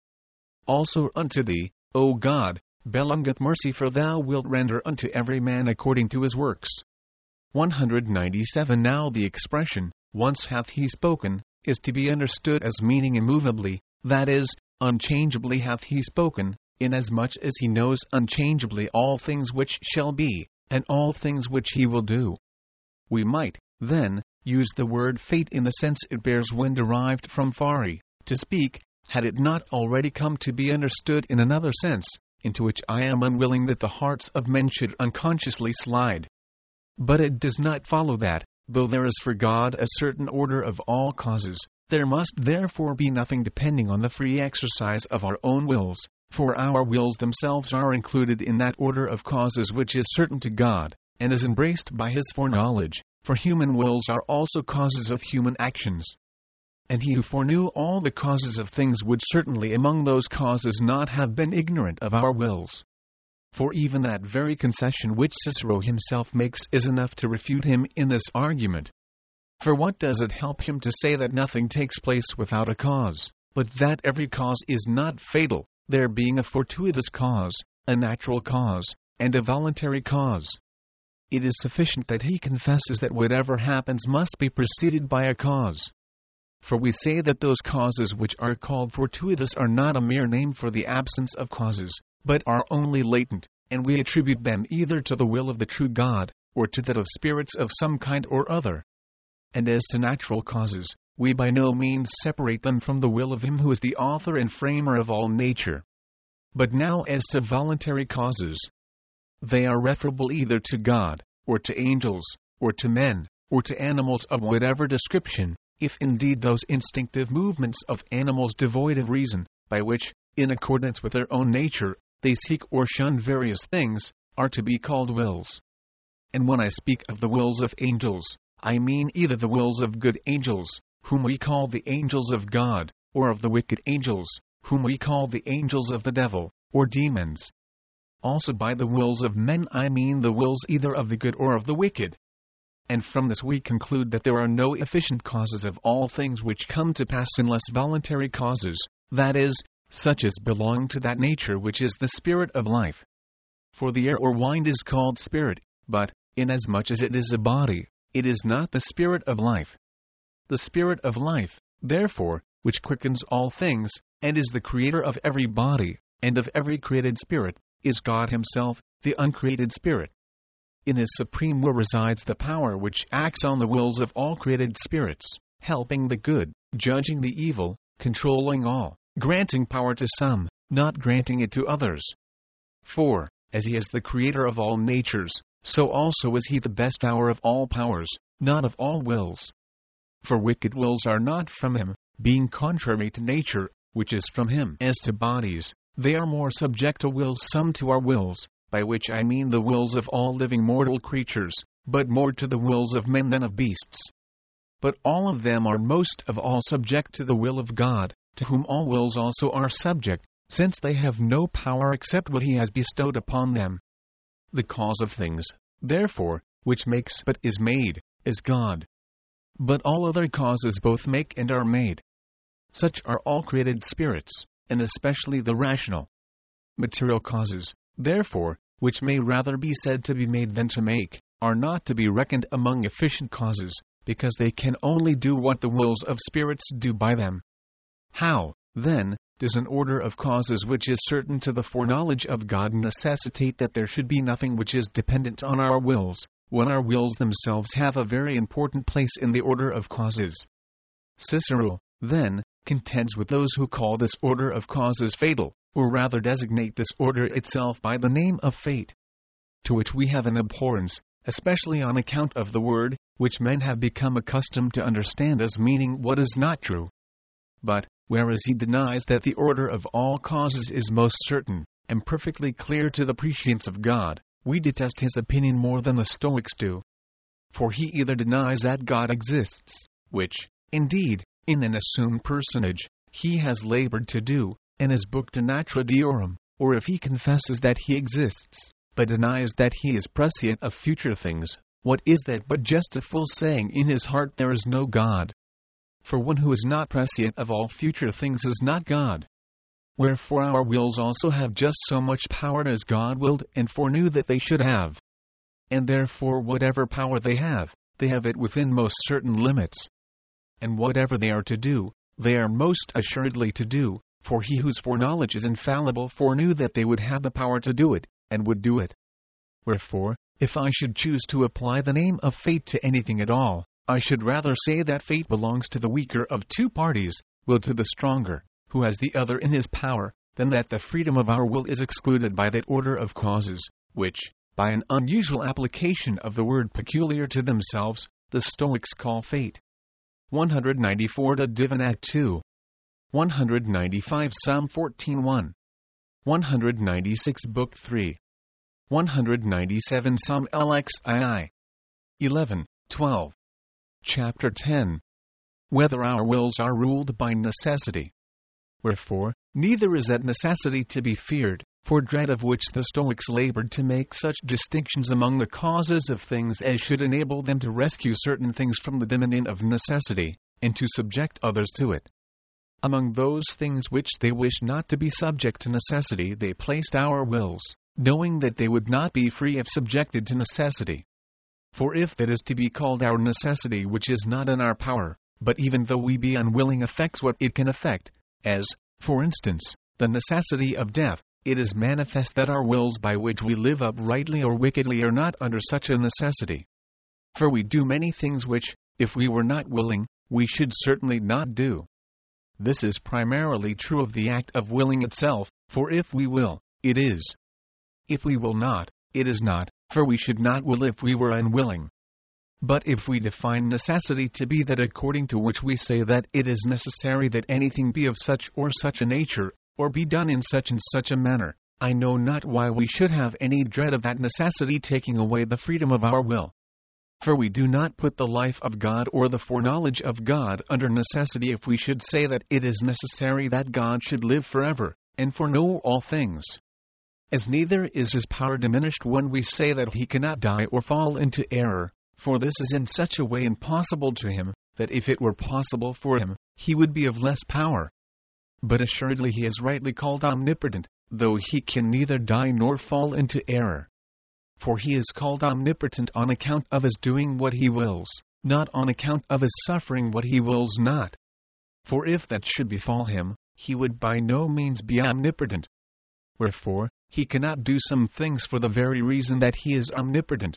Also unto thee, O God, belongeth mercy, for thou wilt render unto every man according to his works. 197. Now the expression, once hath he spoken, is to be understood as meaning immovably, that is, unchangeably hath he spoken, inasmuch as he knows unchangeably all things which shall be, and all things which he will do. We might, then, use the word fate in the sense it bears when derived from fari, to speak, had it not already come to be understood in another sense, into which I am unwilling that the hearts of men should unconsciously slide. But it does not follow that, though there is for God a certain order of all causes, there must therefore be nothing depending on the free exercise of our own wills, for our wills themselves are included in that order of causes which is certain to God, and is embraced by His foreknowledge, for human wills are also causes of human actions. And He who foreknew all the causes of things would certainly among those causes not have been ignorant of our wills. For even that very concession which Cicero himself makes is enough to refute him in this argument. For what does it help him to say that nothing takes place without a cause, but that every cause is not fatal, there being a fortuitous cause, a natural cause, and a voluntary cause? It is sufficient that he confesses that whatever happens must be preceded by a cause. For we say that those causes which are called fortuitous are not a mere name for the absence of causes, but are only latent, and we attribute them either to the will of the true God, or to that of spirits of some kind or other. And as to natural causes, we by no means separate them from the will of Him who is the author and framer of all nature. But now as to voluntary causes, they are referable either to God, or to angels, or to men, or to animals of whatever description, if indeed those instinctive movements of animals devoid of reason, by which, in accordance with their own nature, they seek or shun various things, are to be called wills. And when I speak of the wills of angels, I mean either the wills of good angels, whom we call the angels of God, or of the wicked angels, whom we call the angels of the devil, or demons. Also by the wills of men I mean the wills either of the good or of the wicked. And from this we conclude that there are no efficient causes of all things which come to pass unless voluntary causes, that is, such as belong to that nature which is the spirit of life. For the air or wind is called spirit, but, inasmuch as it is a body, it is not the spirit of life. The spirit of life, therefore, which quickens all things, and is the creator of every body, and of every created spirit, is God Himself, the uncreated spirit. In His supreme will resides the power which acts on the wills of all created spirits, helping the good, judging the evil, controlling all, granting power to some, not granting it to others. For, as he is the creator of all natures, so also is he the best power of all powers, not of all wills. For wicked wills are not from him, being contrary to nature, which is from him. As to bodies, they are more subject to wills, some to our wills, by which I mean the wills of all living mortal creatures, but more to the wills of men than of beasts. But all of them are most of all subject to the will of God, to whom all wills also are subject, since they have no power except what he has bestowed upon them. The cause of things, therefore, which makes but is made, is God. But all other causes both make and are made. Such are all created spirits, and especially the rational. Material causes, therefore, which may rather be said to be made than to make, are not to be reckoned among efficient causes, because they can only do what the wills of spirits do by them. How, then, does an order of causes which is certain to the foreknowledge of God necessitate that there should be nothing which is dependent on our wills, when our wills themselves have a very important place in the order of causes? Cicero, then, contends with those who call this order of causes fatal, or rather designate this order itself by the name of fate, to which we have an abhorrence, especially on account of the word, which men have become accustomed to understand as meaning what is not true. But, whereas he denies that the order of all causes is most certain, and perfectly clear to the prescience of God, we detest his opinion more than the Stoics do. For he either denies that God exists, which, indeed, in an assumed personage, he has labored to do, in his book De Natura Deorum, or if he confesses that he exists, but denies that he is prescient of future things, what is that but just a fool saying in his heart there is no God? For one who is not prescient of all future things is not God. Wherefore our wills also have just so much power as God willed and foreknew that they should have. And therefore whatever power they have it within most certain limits. And whatever they are to do, they are most assuredly to do, for he whose foreknowledge is infallible foreknew that they would have the power to do it, and would do it. Wherefore, if I should choose to apply the name of fate to anything at all, I should rather say that fate belongs to the weaker of two parties, will to the stronger, who has the other in his power, than that the freedom of our will is excluded by that order of causes, which, by an unusual application of the word peculiar to themselves, the Stoics call fate. 194 to Divinat 2. 195 Psalm 14:1. 196 Book 3. 197 Psalm LXII. 11, 12. Chapter 10. Whether our wills are ruled by necessity. Wherefore, neither is that necessity to be feared, for dread of which the Stoics labored to make such distinctions among the causes of things as should enable them to rescue certain things from the dominion of necessity, and to subject others to it. Among those things which they wished not to be subject to necessity they placed our wills, knowing that they would not be free if subjected to necessity. For if that is to be called our necessity which is not in our power, but even though we be unwilling affects what it can affect, as, for instance, the necessity of death, it is manifest that our wills by which we live uprightly or wickedly are not under such a necessity. For we do many things which, if we were not willing, we should certainly not do. This is primarily true of the act of willing itself, for if we will, it is. If we will not, it is not, for we should not will if we were unwilling. But if we define necessity to be that according to which we say that it is necessary that anything be of such or such a nature, or be done in such and such a manner, I know not why we should have any dread of that necessity taking away the freedom of our will. For we do not put the life of God or the foreknowledge of God under necessity if we should say that it is necessary that God should live forever, and foreknow all things. As neither is his power diminished when we say that he cannot die or fall into error, for this is in such a way impossible to him, that if it were possible for him, he would be of less power. But assuredly he is rightly called omnipotent, though he can neither die nor fall into error. For he is called omnipotent on account of his doing what he wills, not on account of his suffering what he wills not. For if that should befall him, he would by no means be omnipotent. Wherefore, he cannot do some things for the very reason that he is omnipotent.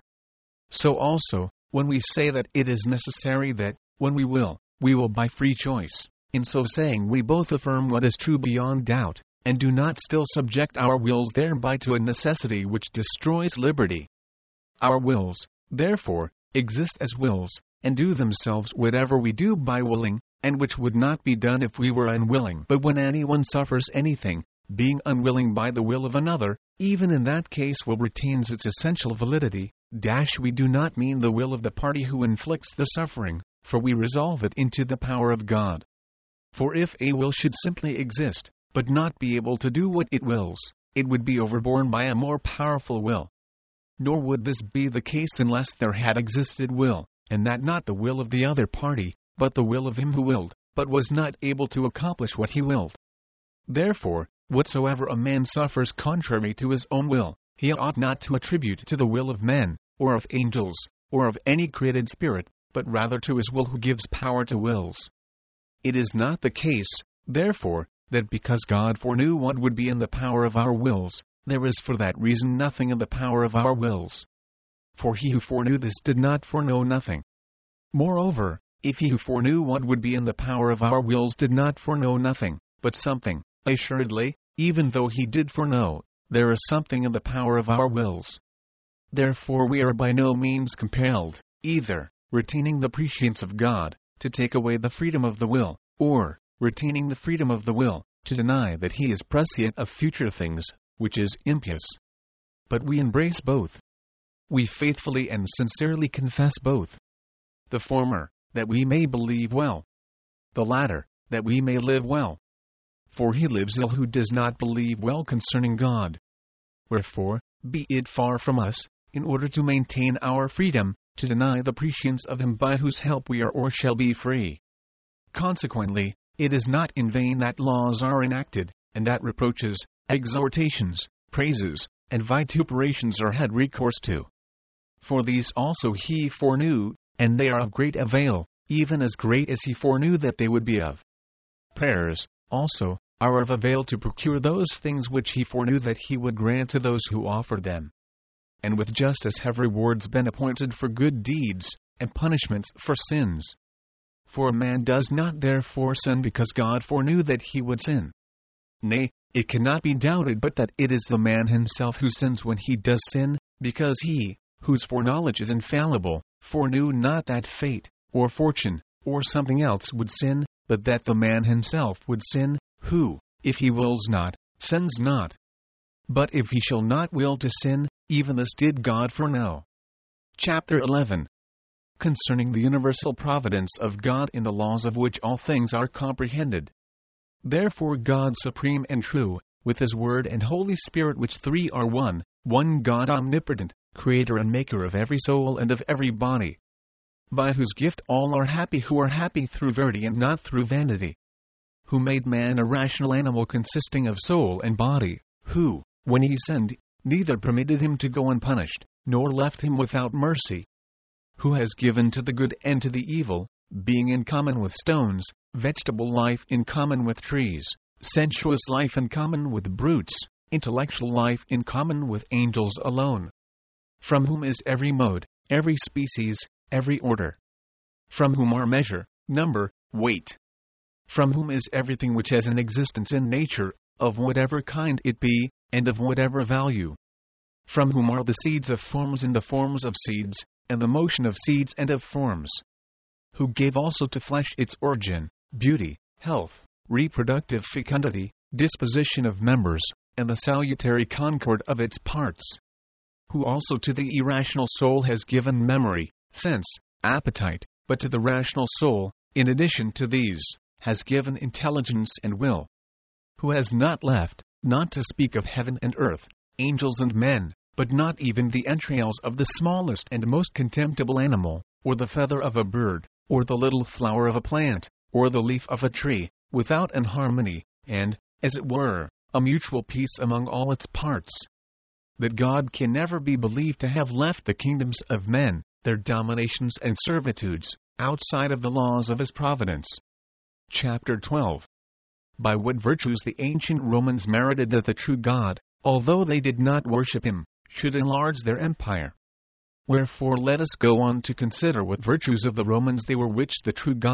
So also, when we say that it is necessary that, when we will by free choice, In so saying we both affirm what is true beyond doubt, and do not still subject our wills thereby to a necessity which destroys liberty. Our wills, therefore, exist as wills, and do themselves whatever we do by willing, and which would not be done if we were unwilling. But when anyone suffers anything, being unwilling by the will of another, even in that case will retains its essential validity. We do not mean the will of the party who inflicts the suffering, for we resolve it into the power of God. For if a will should simply exist, but not be able to do what it wills, it would be overborne by a more powerful will. Nor would this be the case unless there had existed will, and that not the will of the other party, but the will of him who willed, but was not able to accomplish what he willed. Therefore, whatsoever a man suffers contrary to his own will, he ought not to attribute to the will of men, or of angels, or of any created spirit, but rather to his will who gives power to wills. It is not the case, therefore, that because God foreknew what would be in the power of our wills, there is for that reason nothing in the power of our wills. For he who foreknew this did not foreknow nothing. Moreover, if he who foreknew what would be in the power of our wills did not foreknow nothing, but something, assuredly, even though he did foreknow, there is something in the power of our wills. Therefore we are by no means compelled, either, retaining the prescience of God, to take away the freedom of the will, or, retaining the freedom of the will, to deny that he is prescient of future things, which is impious. But we embrace both. We faithfully and sincerely confess both. The former, that we may believe well. The latter, that we may live well. For he lives ill who does not believe well concerning God. Wherefore, be it far from us, in order to maintain our freedom, to deny the prescience of him by whose help we are or shall be free. Consequently, it is not in vain that laws are enacted, and that reproaches, exhortations, praises, and vituperations are had recourse to. For these also he foreknew, and they are of great avail, even as great as he foreknew that they would be of. Prayers, also, are of avail to procure those things which he foreknew that he would grant to those who offer them. And with justice have rewards been appointed for good deeds, and punishments for sins. For a man does not therefore sin because God foreknew that he would sin. Nay, it cannot be doubted but that it is the man himself who sins when he does sin, because he, whose foreknowledge is infallible, foreknew not that fate, or fortune, or something else would sin, but that the man himself would sin, who, if he wills not, sins not. But if he shall not will to sin, even this did God foreknow. Chapter 11. Concerning the universal providence of God in the laws of which all things are comprehended. Therefore God supreme and true, with his word and Holy Spirit which three are one God omnipotent, creator and maker of every soul and of every body. By whose gift all are happy who are happy through verity and not through vanity. Who made man a rational animal consisting of soul and body, who, when he sinned, neither permitted him to go unpunished, nor left him without mercy. Who has given to the good and to the evil, being in common with stones, vegetable life in common with trees, sensuous life in common with brutes, intellectual life in common with angels alone. From whom is every mode, every species, every order. From whom are measure, number, weight. From whom is everything which has an existence in nature, of whatever kind it be, and of whatever value. From whom are the seeds of forms and the forms of seeds, and the motion of seeds and of forms. Who gave also to flesh its origin, beauty, health, reproductive fecundity, disposition of members, and the salutary concord of its parts. Who also to the irrational soul has given memory, sense, appetite, but to the rational soul, in addition to these, has given intelligence and will. Who has not left, not to speak of heaven and earth, angels and men, but not even the entrails of the smallest and most contemptible animal, or the feather of a bird, or the little flower of a plant, or the leaf of a tree, without an harmony, and, as it were, a mutual peace among all its parts. That God can never be believed to have left the kingdoms of men, their dominations and servitudes, outside of the laws of his providence. Chapter 12. By what virtues the ancient Romans merited that the true God, although they did not worship him, should enlarge their empire. Wherefore let us go on to consider what virtues of the Romans they were which the true God,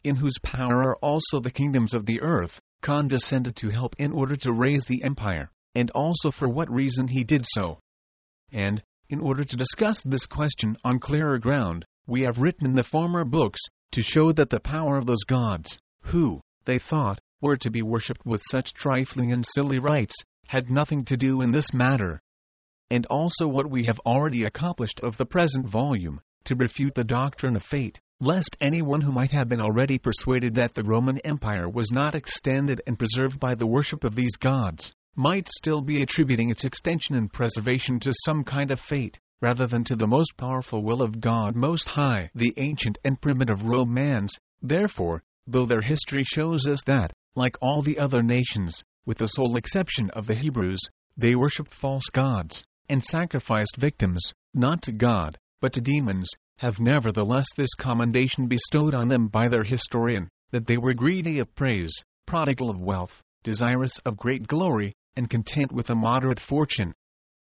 in whose power are also the kingdoms of the earth, condescended to help in order to raise the empire, and also for what reason he did so. And, in order to discuss this question on clearer ground, we have written in the former books, to show that the power of those gods, who, they thought, were to be worshipped with such trifling and silly rites, had nothing to do in this matter. And also what we have already accomplished of the present volume, to refute the doctrine of fate, lest anyone who might have been already persuaded that the Roman Empire was not extended and preserved by the worship of these gods, might still be attributing its extension and preservation to some kind of fate, rather than to the most powerful will of God Most High. The ancient and primitive Romans, therefore, though their history shows us that, like all the other nations, with the sole exception of the Hebrews, they worshipped false gods, and sacrificed victims, not to God, but to demons, have nevertheless this commendation bestowed on them by their historian, that they were greedy of praise, prodigal of wealth, desirous of great glory, and content with a moderate fortune.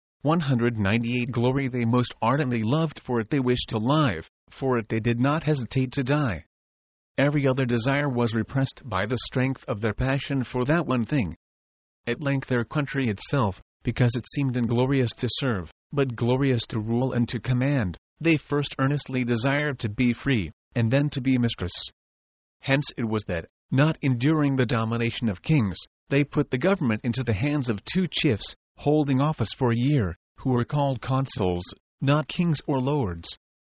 198 Glory they most ardently loved, for it they wished to live, for it they did not hesitate to die. Every other desire was repressed by the strength of their passion for that one thing. At length their country itself, because it seemed inglorious to serve, but glorious to rule and to command, they first earnestly desired to be free, and then to be mistress. Hence it was that, not enduring the domination of kings, they put the government into the hands of two chiefs, holding office for a year, who were called consuls, not kings or lords.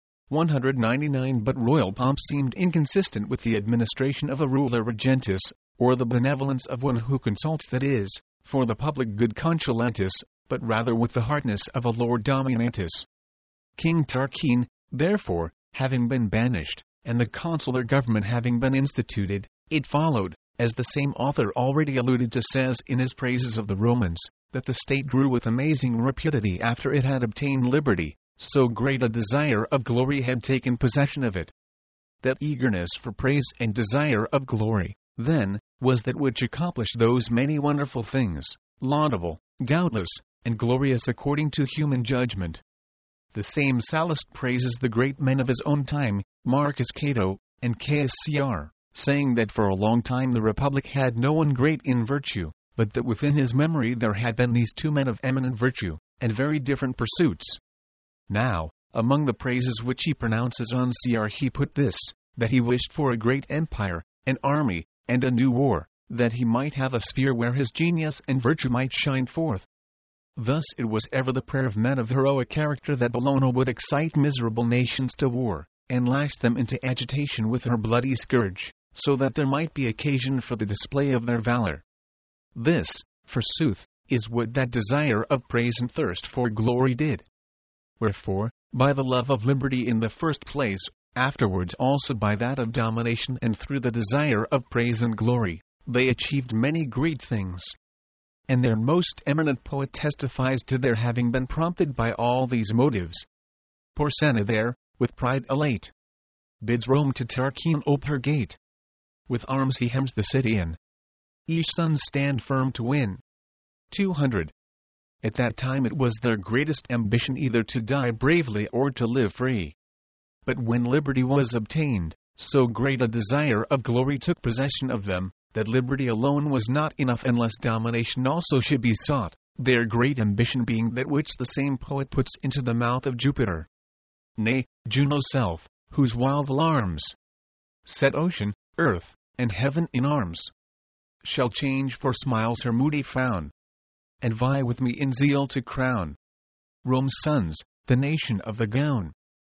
199 But royal pomp seemed inconsistent with the administration of a ruler regentis, or the benevolence of one who consults, that is, for the public good consulentus, but rather with the hardness of a lord dominantus. King Tarquin, therefore, having been banished, and the consular government having been instituted, it followed, as the same author already alluded to says in his praises of the Romans, that the state grew with amazing rapidity after it had obtained liberty, so great a desire of glory had taken possession of it. That eagerness for praise and desire of glory, then, was that which accomplished those many wonderful things, laudable, doubtless, and glorious according to human judgment. The same Sallust praises the great men of his own time, Marcus Cato, and Caius Cr., saying that for a long time the Republic had no one great in virtue, but that within his memory there had been these two men of eminent virtue, and very different pursuits. Now, among the praises which he pronounces on Cr he put this, that he wished for a great empire, an army, and a new war, that he might have a sphere where his genius and virtue might shine forth. Thus it was ever the prayer of men of heroic character that Bellona would excite miserable nations to war, and lash them into agitation with her bloody scourge, so that there might be occasion for the display of their valor. This, forsooth, is what that desire of praise and thirst for glory did. Wherefore, by the love of liberty in the first place, afterwards also by that of domination, and through the desire of praise and glory, they achieved many great things. And their most eminent poet testifies to their having been prompted by all these motives. Porsenna there, with pride elate, bids Rome to Tarquin ope her gate. With arms he hems the city in. Each son stand firm to win. 200. At that time it was their greatest ambition either to die bravely or to live free. But when liberty was obtained, so great a desire of glory took possession of them, that liberty alone was not enough unless domination also should be sought, their great ambition being that which the same poet puts into the mouth of Jupiter. Nay, Juno's self, whose wild alarms set ocean, earth, and heaven in arms, shall change for smiles her moody frown, and vie with me in zeal to crown Rome's sons, the nation of the gown.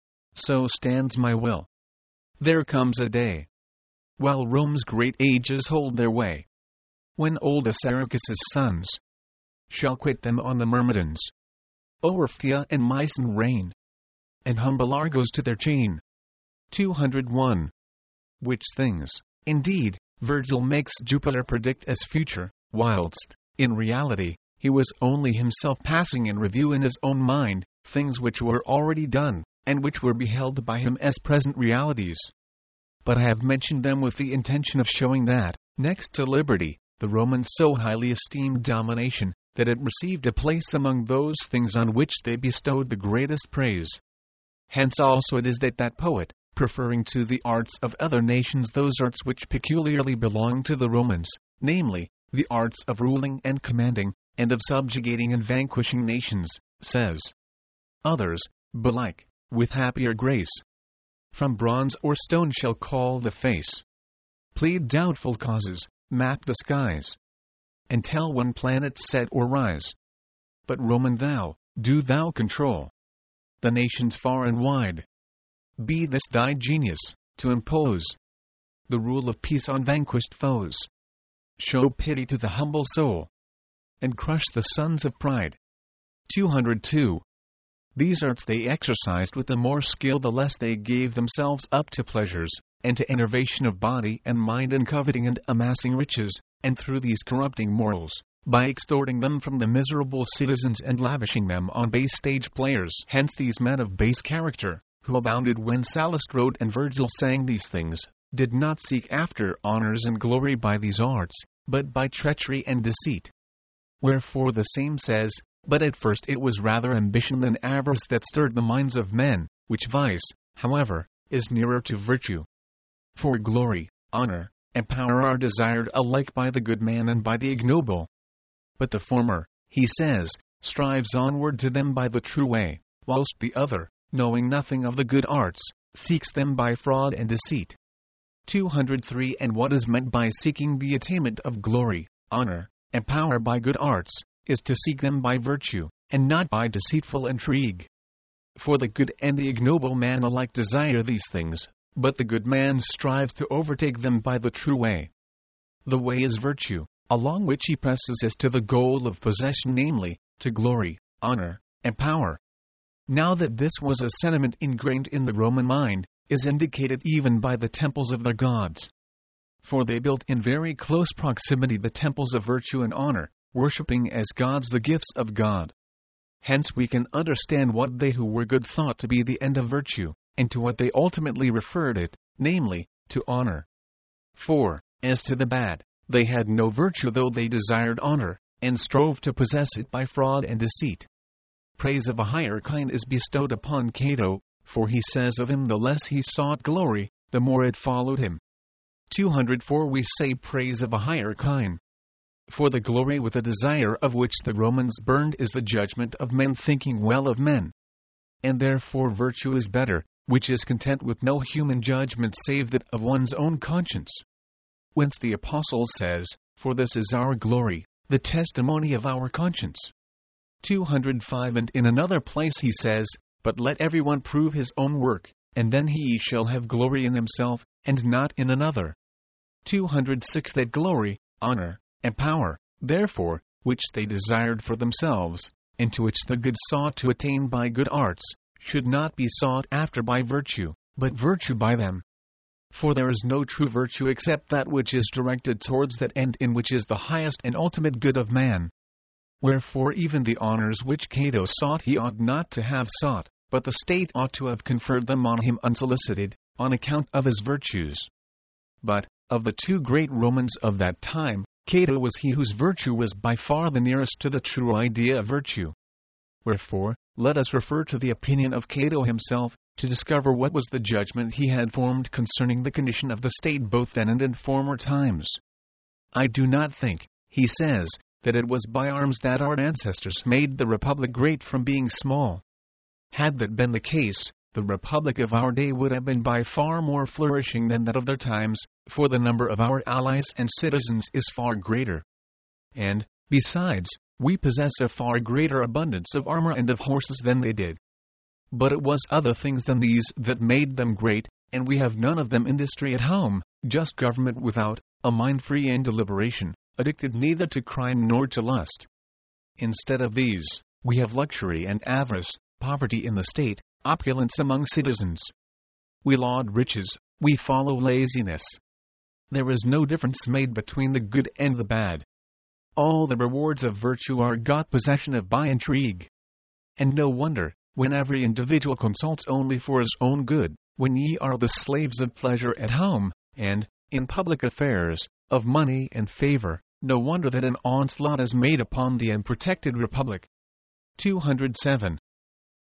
So stands my will. There comes a day, while Rome's great ages hold their way, when old Assaracus's sons shall quit them on the Myrmidons, o'er Phthia and Mycen reign, and humble Argos to their chain. 201. Which things, indeed, Virgil makes Jupiter predict as future, whilst, in reality, he was only himself passing in review in his own mind things which were already done, and which were beheld by him as present realities. But I have mentioned them with the intention of showing that, next to liberty, the Romans so highly esteemed domination, that it received a place among those things on which they bestowed the greatest praise. Hence also it is that that poet, preferring to the arts of other nations those arts which peculiarly belong to the Romans, namely, the arts of ruling and commanding, and of subjugating and vanquishing nations, says. Others, belike, with happier grace, from bronze or stone shall call the face, plead doubtful causes, map the skies, and tell when planets set or rise. But Roman thou, do thou control the nations far and wide. Be this thy genius, to impose the rule of peace on vanquished foes. Show pity to the humble soul, and crush the sons of pride. 202. These arts they exercised with the more skill the less they gave themselves up to pleasures, and to enervation of body and mind and coveting and amassing riches, and through these corrupting morals, by extorting them from the miserable citizens and lavishing them on base stage players. Hence these men of base character, who abounded when Sallust wrote and Virgil sang these things, did not seek after honors and glory by these arts, but by treachery and deceit. Wherefore the same says, but at first it was rather ambition than avarice that stirred the minds of men, which vice, however, is nearer to virtue. For glory, honor, and power are desired alike by the good man and by the ignoble. But the former, he says, strives onward to them by the true way, whilst the other, knowing nothing of the good arts, seeks them by fraud and deceit. 203. And what is meant by seeking the attainment of glory, honor, and power by good arts, is to seek them by virtue, and not by deceitful intrigue. For the good and the ignoble man alike desire these things, but the good man strives to overtake them by the true way. The way is virtue, along which he presses as to the goal of possession, namely, to glory, honor, and power. Now that this was a sentiment ingrained in the Roman mind, is indicated even by the temples of their gods. For they built in very close proximity the temples of virtue and honor, worshipping as gods the gifts of God. Hence we can understand what they who were good thought to be the end of virtue, and to what they ultimately referred it, namely, to honor. For, as to the bad, they had no virtue though they desired honor, and strove to possess it by fraud and deceit. Praise of a higher kind is bestowed upon Cato, for he says of him the less he sought glory, the more it followed him. 204. We say praise of a higher kind. For the glory with a desire of which the Romans burned is the judgment of men thinking well of men. And therefore virtue is better, which is content with no human judgment save that of one's own conscience. Whence the Apostle says, for this is our glory, the testimony of our conscience. 205. And in another place he says, but let everyone prove his own work, and then he shall have glory in himself, and not in another. 206. That glory, honor, and power, therefore, which they desired for themselves, and to which the good sought to attain by good arts, should not be sought after by virtue, but virtue by them. For there is no true virtue except that which is directed towards that end in which is the highest and ultimate good of man. Wherefore even the honors which Cato sought he ought not to have sought, but the state ought to have conferred them on him unsolicited, on account of his virtues. But, of the two great Romans of that time, Cato was he whose virtue was by far the nearest to the true idea of virtue. Wherefore, let us refer to the opinion of Cato himself, to discover what was the judgment he had formed concerning the condition of the state both then and in former times. I do not think, he says, that it was by arms that our ancestors made the Republic great from being small. Had that been the case, the Republic of our day would have been by far more flourishing than that of their times, for the number of our allies and citizens is far greater. And, besides, we possess a far greater abundance of armor and of horses than they did. But it was other things than these that made them great, and we have none of them: industry at home, just government without, a mind free in deliberation, addicted neither to crime nor to lust. Instead of these, we have luxury and avarice, poverty in the state, opulence among citizens. We laud riches, we follow laziness. There is no difference made between the good and the bad. All the rewards of virtue are got possession of by intrigue. And no wonder, when every individual consults only for his own good, when ye are the slaves of pleasure at home, and, in public affairs, of money and favor, no wonder that an onslaught is made upon the unprotected Republic. 207.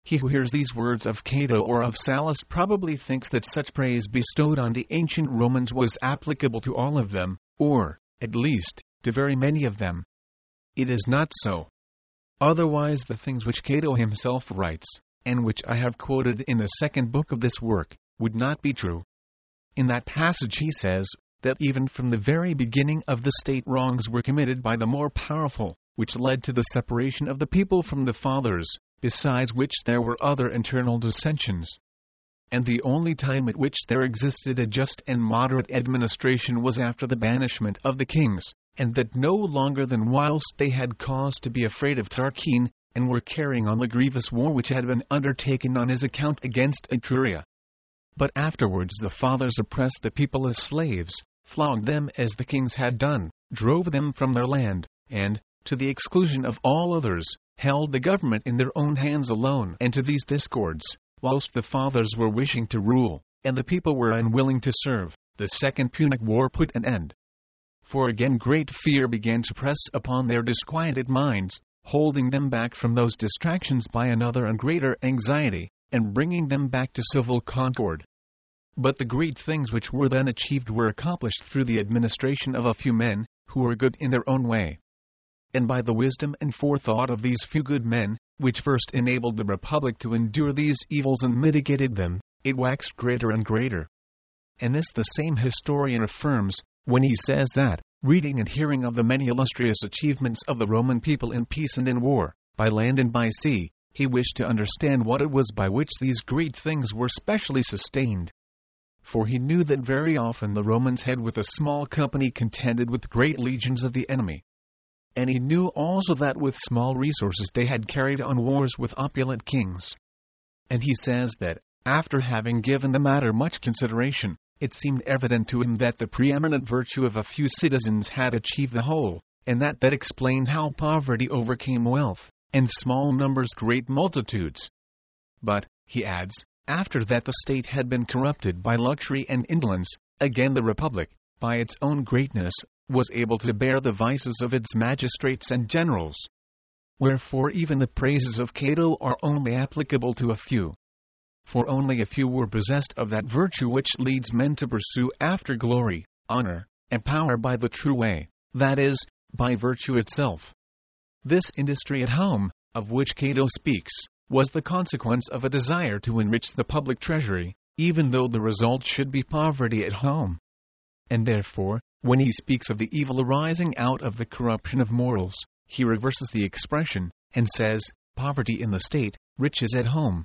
He who hears these words of Cato or of Sallust probably thinks that such praise bestowed on the ancient Romans was applicable to all of them, or, at least, to very many of them. It is not so. Otherwise the things which Cato himself writes, and which I have quoted in the second book of this work, would not be true. In that passage he says, that even from the very beginning of the state wrongs were committed by the more powerful, which led to the separation of the people from the fathers, besides which there were other internal dissensions. And the only time at which there existed a just and moderate administration was after the banishment of the kings, and that no longer than whilst they had cause to be afraid of Tarquin, and were carrying on the grievous war which had been undertaken on his account against Etruria. But afterwards the fathers oppressed the people as slaves, flogged them as the kings had done, drove them from their land, and, to the exclusion of all others, held the government in their own hands alone. And to these discords, whilst the fathers were wishing to rule, and the people were unwilling to serve, the Second Punic War put an end. For again great fear began to press upon their disquieted minds, holding them back from those distractions by another and greater anxiety, and bringing them back to civil concord. But the great things which were then achieved were accomplished through the administration of a few men, who were good in their own way. And by the wisdom and forethought of these few good men, which first enabled the Republic to endure these evils and mitigated them, it waxed greater and greater. And this the same historian affirms, when he says that, reading and hearing of the many illustrious achievements of the Roman people in peace and in war, by land and by sea, he wished to understand what it was by which these great things were specially sustained. For he knew that very often the Romans had with a small company contended with great legions of the enemy. And he knew also that with small resources they had carried on wars with opulent kings. And he says that, after having given the matter much consideration, it seemed evident to him that the preeminent virtue of a few citizens had achieved the whole, and that explained how poverty overcame wealth, and small numbers great multitudes. But, he adds, after that the state had been corrupted by luxury and indolence, again the Republic, by its own greatness, was able to bear the vices of its magistrates and generals. Wherefore even the praises of Cato are only applicable to a few. For only a few were possessed of that virtue which leads men to pursue after glory, honor, and power by the true way, that is, by virtue itself. This industry at home, of which Cato speaks, was the consequence of a desire to enrich the public treasury, even though the result should be poverty at home. And therefore, when he speaks of the evil arising out of the corruption of morals, he reverses the expression, and says, poverty in the state, riches at home.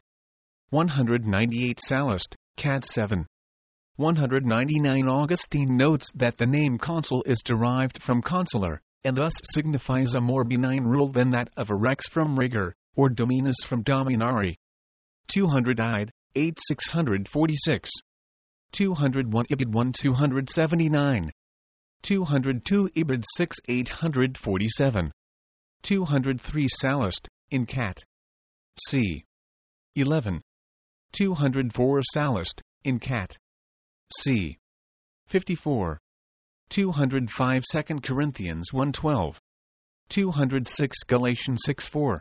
198 Sallust, Cat 7. 199 Augustine notes that the name consul is derived from consular, and thus signifies a more benign rule than that of a rex from rigor, or dominus from dominari. 200 Ide, 8 646. 201 Ibid 1 279. 202 Ibid 6 847. 203 Sallust, in Cat. C. 11. 204 Sallust, in Cat. C. 54. 205 2 Corinthians 1:12. 206 Galatians 6:4.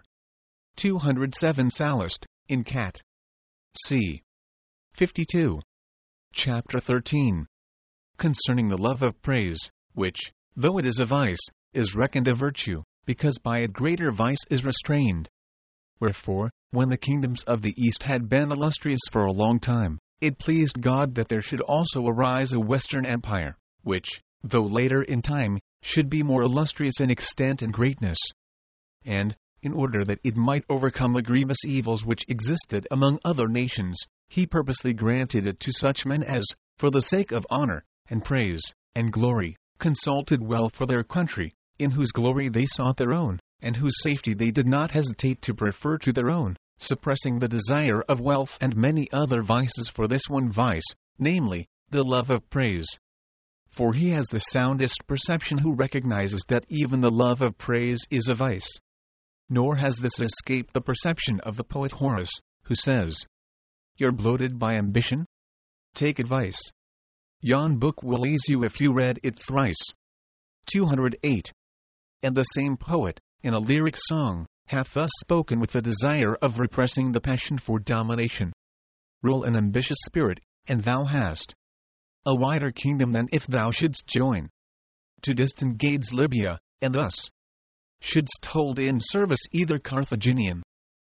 207 Sallust, in Cat. C. 52. Chapter 13. Concerning the love of praise, which, though it is a vice, is reckoned a virtue, because by it greater vice is restrained. Wherefore, when the kingdoms of the East had been illustrious for a long time, it pleased God that there should also arise a Western Empire, which, though later in time, should be more illustrious in extent and greatness. And, in order that it might overcome the grievous evils which existed among other nations, he purposely granted it to such men as, for the sake of honor, and praise, and glory, consulted well for their country, in whose glory they sought their own, and whose safety they did not hesitate to prefer to their own, suppressing the desire of wealth and many other vices for this one vice, namely, the love of praise. For he has the soundest perception who recognizes that even the love of praise is a vice. Nor has this escaped the perception of the poet Horace, who says, "You're bloated by ambition? Take advice. Yon book will ease you if you read it thrice." 208. And the same poet, in a lyric song, hath thus spoken with the desire of repressing the passion for domination. Rule an ambitious spirit, and thou hast a wider kingdom than if thou shouldst join to distant Gades Libya, and thus shouldst hold in service either Carthaginian.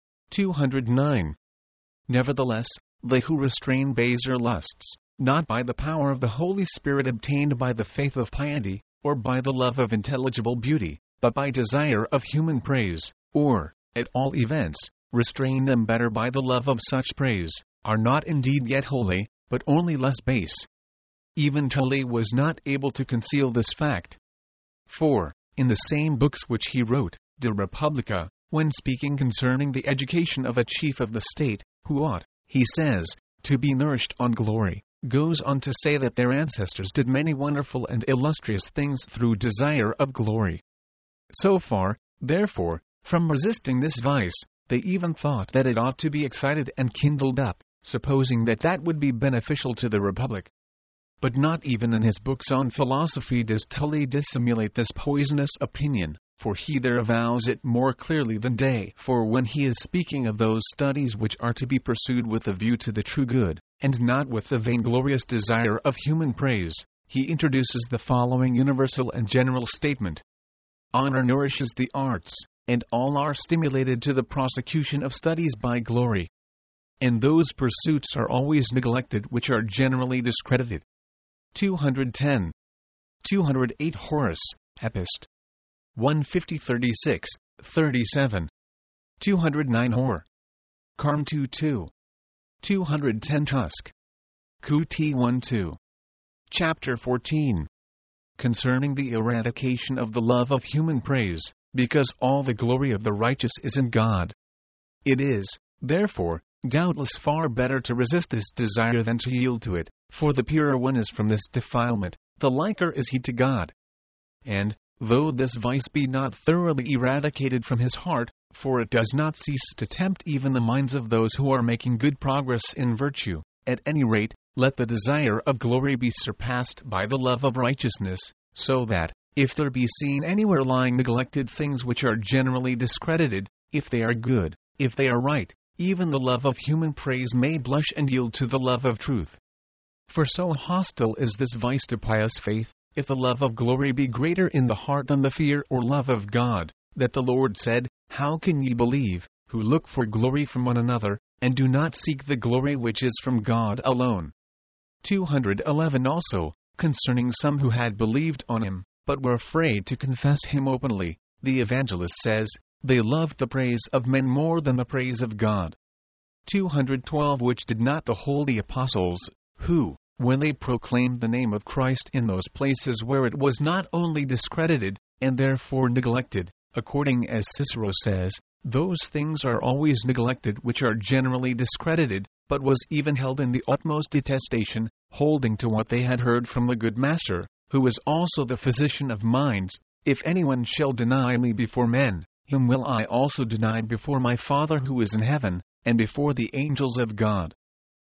209. Nevertheless, they who restrain baser lusts, not by the power of the Holy Spirit obtained by the faith of piety, or by the love of intelligible beauty, but by desire of human praise, or, at all events, restrain them better by the love of such praise, are not indeed yet holy, but only less base. Even Tully was not able to conceal this fact. For, in the same books which he wrote, De Republica, when speaking concerning the education of a chief of the state, who ought, he says, to be nourished on glory, goes on to say that their ancestors did many wonderful and illustrious things through desire of glory. So far, therefore, from resisting this vice, they even thought that it ought to be excited and kindled up, supposing that that would be beneficial to the Republic. But not even in his books on philosophy does Tully dissimulate this poisonous opinion, for he there avows it more clearly than day. For when he is speaking of those studies which are to be pursued with a view to the true good, and not with the vainglorious desire of human praise, he introduces the following universal and general statement. Honor nourishes the arts, and all are stimulated to the prosecution of studies by glory. And those pursuits are always neglected which are generally discredited. 210. 208 Horace, Epist. 150 36, 37. 209 Hor. Carm 22. 210 Tusk. Qt 12. Chapter 14. Concerning the eradication of the love of human praise, because all the glory of the righteous is in God. It is, therefore, doubtless far better to resist this desire than to yield to it, for the purer one is from this defilement, the liker is he to God. And, though this vice be not thoroughly eradicated from his heart, for it does not cease to tempt even the minds of those who are making good progress in virtue, at any rate, let the desire of glory be surpassed by the love of righteousness, so that, if there be seen anywhere lying neglected things which are generally discredited, if they are good, if they are right, even the love of human praise may blush and yield to the love of truth. For so hostile is this vice to pious faith, if the love of glory be greater in the heart than the fear or love of God, that the Lord said, How can ye believe, who look for glory from one another, and do not seek the glory which is from God alone? 211 Also, concerning some who had believed on him, but were afraid to confess him openly, the evangelist says, they loved the praise of men more than the praise of God. 212 Which did not the holy apostles, who, when they proclaimed the name of Christ in those places where it was not only discredited, and therefore neglected, according as Cicero says, those things are always neglected which are generally discredited, but was even held in the utmost detestation, holding to what they had heard from the good Master, who is also the physician of minds. If anyone shall deny me before men, him will I also deny before my Father who is in heaven, and before the angels of God.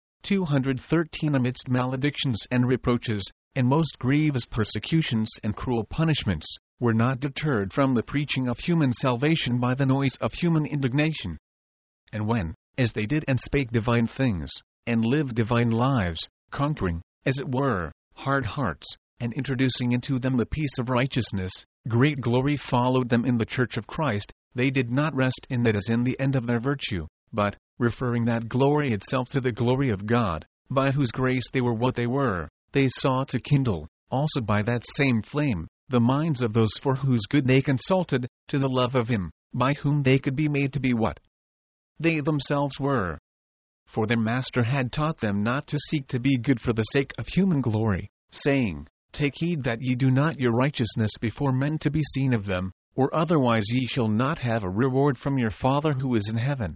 213 Amidst maledictions and reproaches, and most grievous persecutions and cruel punishments, were not deterred from the preaching of human salvation by the noise of human indignation. And when, as they did and spake divine things, and lived divine lives, conquering, as it were, hard hearts, and introducing into them the peace of righteousness, great glory followed them in the church of Christ. They did not rest in that as in the end of their virtue, but, referring that glory itself to the glory of God, by whose grace they were what they were, they sought to kindle, also by that same flame, the minds of those for whose good they consulted, to the love of him, by whom they could be made to be what they themselves were. For their Master had taught them not to seek to be good for the sake of human glory, saying, Take heed that ye do not your righteousness before men to be seen of them, or otherwise ye shall not have a reward from your Father who is in heaven.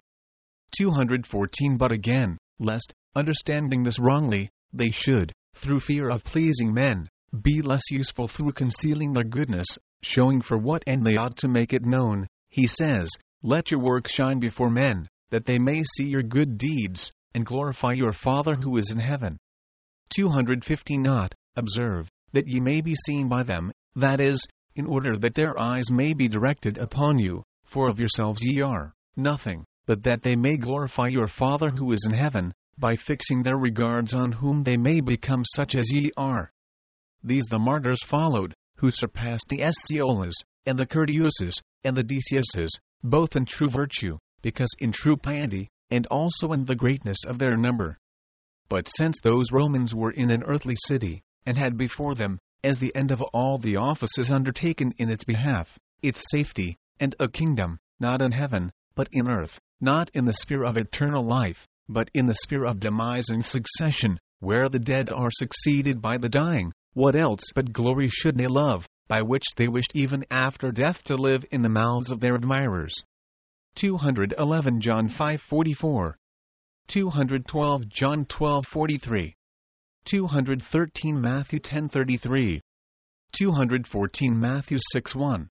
214 But again, lest, understanding this wrongly, they should, through fear of pleasing men, be less useful through concealing their goodness, showing for what end they ought to make it known, he says, Let your work shine before men, that they may see your good deeds, and glorify your Father who is in heaven. 215 Observe, that ye may be seen by them, that is, in order that their eyes may be directed upon you, for of yourselves ye are nothing, but that they may glorify your Father who is in heaven, by fixing their regards on whom they may become such as ye are. These the martyrs followed, who surpassed the Sciolas, and the Curtiuses, and the Deciuses, both in true virtue, because in true piety, and also in the greatness of their number. But since those Romans were in an earthly city, and had before them, as the end of all the offices undertaken in its behalf, its safety, and a kingdom, not in heaven, but in earth, not in the sphere of eternal life, but in the sphere of demise and succession, where the dead are succeeded by the dying, what else but glory should they love, by which they wished even after death to live in the mouths of their admirers? 211 John 5:44. 212 John 12:43. 213 Matthew 10:33. 214 Matthew 6:1.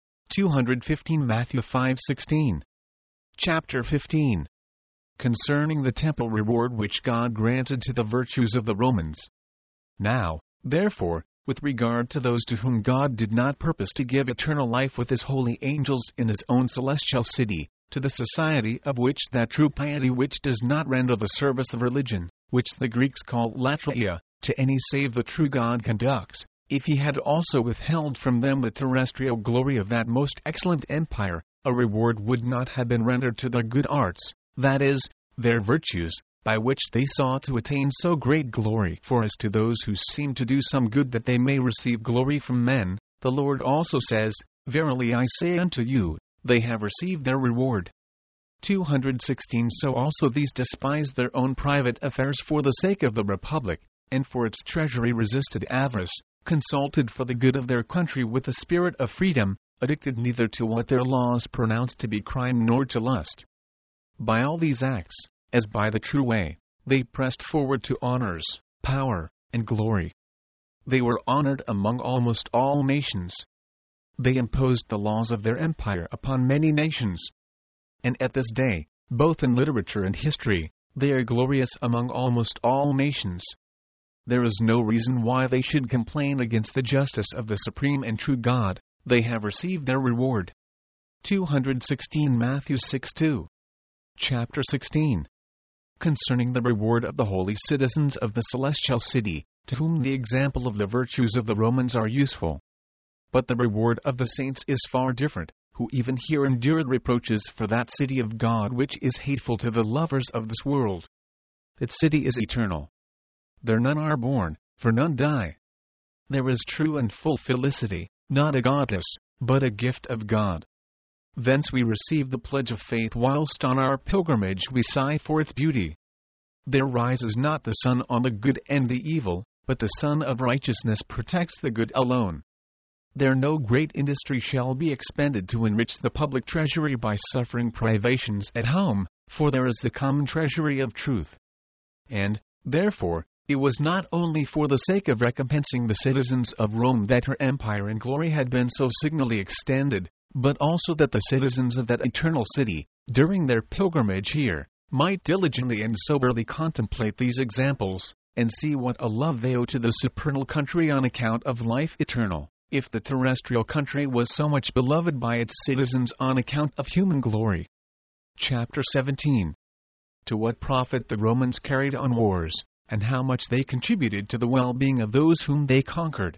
215 Matthew 5:16. Chapter 15. Concerning the temple reward which God granted to the virtues of the Romans. Now, therefore, with regard to those to whom God did not purpose to give eternal life with his holy angels in his own celestial city, to the society of which that true piety which does not render the service of religion, which the Greeks call latreia, to any save the true God conducts, if he had also withheld from them the terrestrial glory of that most excellent empire, a reward would not have been rendered to their good arts, that is, their virtues, by which they sought to attain so great glory. For as to those who seem to do some good that they may receive glory from men, the Lord also says, Verily I say unto you, they have received their reward. 216 So also these despise their own private affairs for the sake of the republic, and for its treasury resisted avarice, consulted for the good of their country with a spirit of freedom, addicted neither to what their laws pronounced to be crime nor to lust. By all these acts, as by the true way, they pressed forward to honors, power, and glory. They were honored among almost all nations. They imposed the laws of their empire upon many nations. And at this day, both in literature and history, they are glorious among almost all nations. There is no reason why they should complain against the justice of the supreme and true God. They have received their reward. 216 Matthew 6:2. Chapter 16. Concerning the reward of the holy citizens of the celestial city, to whom the example of the virtues of the Romans are useful. But the reward of the saints is far different, who even here endured reproaches for that city of God which is hateful to the lovers of this world. That city is eternal. There none are born, for none die. There is true and full felicity, not a godless, but a gift of God. Thence we receive the pledge of faith whilst on our pilgrimage we sigh for its beauty. There rises not the sun on the good and the evil, but the sun of righteousness protects the good alone. There no great industry shall be expended to enrich the public treasury by suffering privations at home, for there is the common treasury of truth. And, therefore, it was not only for the sake of recompensing the citizens of Rome that her empire and glory had been so signally extended, but also that the citizens of that eternal city, during their pilgrimage here, might diligently and soberly contemplate these examples, and see what a love they owe to the supernal country on account of life eternal, if the terrestrial country was so much beloved by its citizens on account of human glory. Chapter 17. To what profit the Romans carried on wars, and how much they contributed to the well-being of those whom they conquered.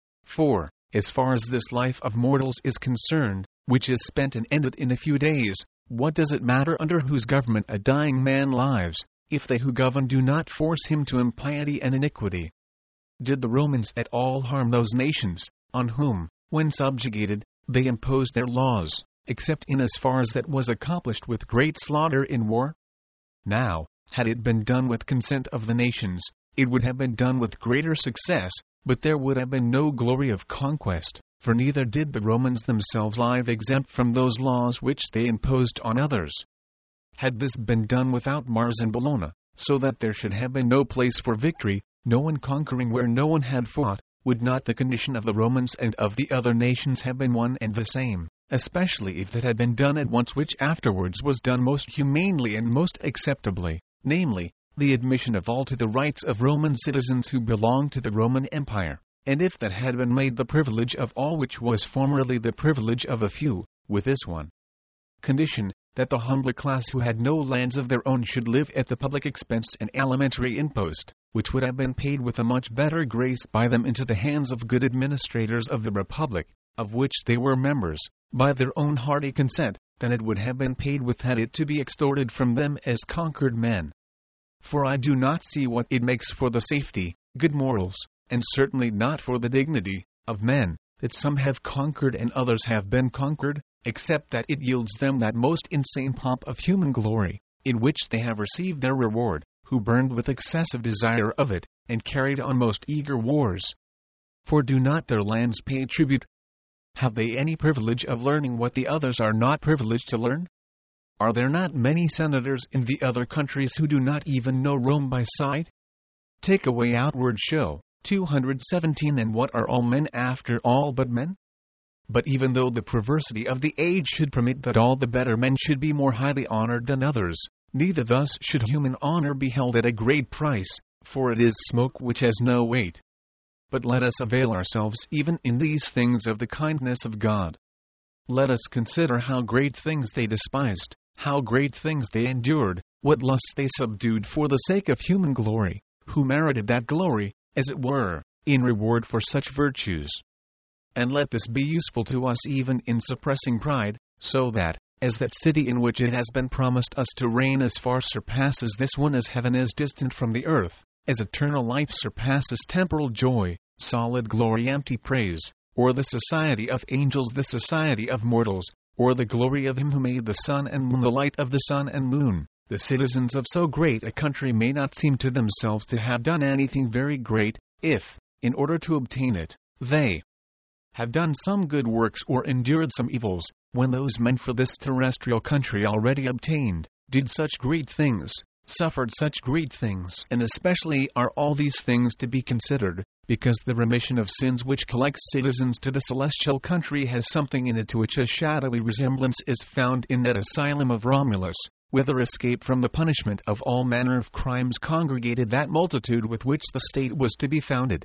4. As far as this life of mortals is concerned, which is spent and ended in a few days, what does it matter under whose government a dying man lives, if they who govern do not force him to impiety and iniquity? Did the Romans at all harm those nations, on whom, when subjugated, they imposed their laws, except in as far as that was accomplished with great slaughter in war? Now, had it been done with consent of the nations, it would have been done with greater success, but there would have been no glory of conquest, for neither did the Romans themselves live exempt from those laws which they imposed on others. Had this been done without Mars and Bellona, so that there should have been no place for victory, no one conquering where no one had fought, would not the condition of the Romans and of the other nations have been one and the same, especially if it had been done at once, which afterwards was done most humanely and most acceptably, namely, the admission of all to the rights of Roman citizens who belong to the Roman Empire, and if that had been made the privilege of all which was formerly the privilege of a few, with this one condition, that the humbler class who had no lands of their own should live at the public expense and alimentary impost, which would have been paid with a much better grace by them into the hands of good administrators of the Republic, of which they were members, by their own hearty consent, than it would have been paid with had it to be extorted from them as conquered men. For I do not see what it makes for the safety, good morals, and certainly not for the dignity, of men, that some have conquered and others have been conquered, except that it yields them that most insane pomp of human glory, in which they have received their reward, who burned with excessive desire of it, and carried on most eager wars. For do not their lands pay tribute? Have they any privilege of learning what the others are not privileged to learn? Are there not many senators in the other countries who do not even know Rome by sight? Take away outward show. 217 And what are all men after all but men? But even though the perversity of the age should permit that all the better men should be more highly honored than others, neither thus should human honor be held at a great price, for it is smoke which has no weight. But let us avail ourselves even in these things of the kindness of God. Let us consider how great things they despised, how great things they endured, what lusts they subdued for the sake of human glory, who merited that glory, as it were, in reward for such virtues. And let this be useful to us even in suppressing pride, so that, as that city in which it has been promised us to reign as far surpasses this one as heaven is distant from the earth, as eternal life surpasses temporal joy, solid glory empty praise, or the society of angels the society of mortals, or the glory of him who made the sun and moon the light of the sun and moon, the citizens of so great a country may not seem to themselves to have done anything very great, if, in order to obtain it, they have done some good works or endured some evils, when those men for this terrestrial country already obtained, did such great things, suffered such great things. And especially are all these things to be considered, because the remission of sins which collects citizens to the celestial country has something in it to which a shadowy resemblance is found in that asylum of Romulus, whither escape from the punishment of all manner of crimes congregated that multitude with which the state was to be founded.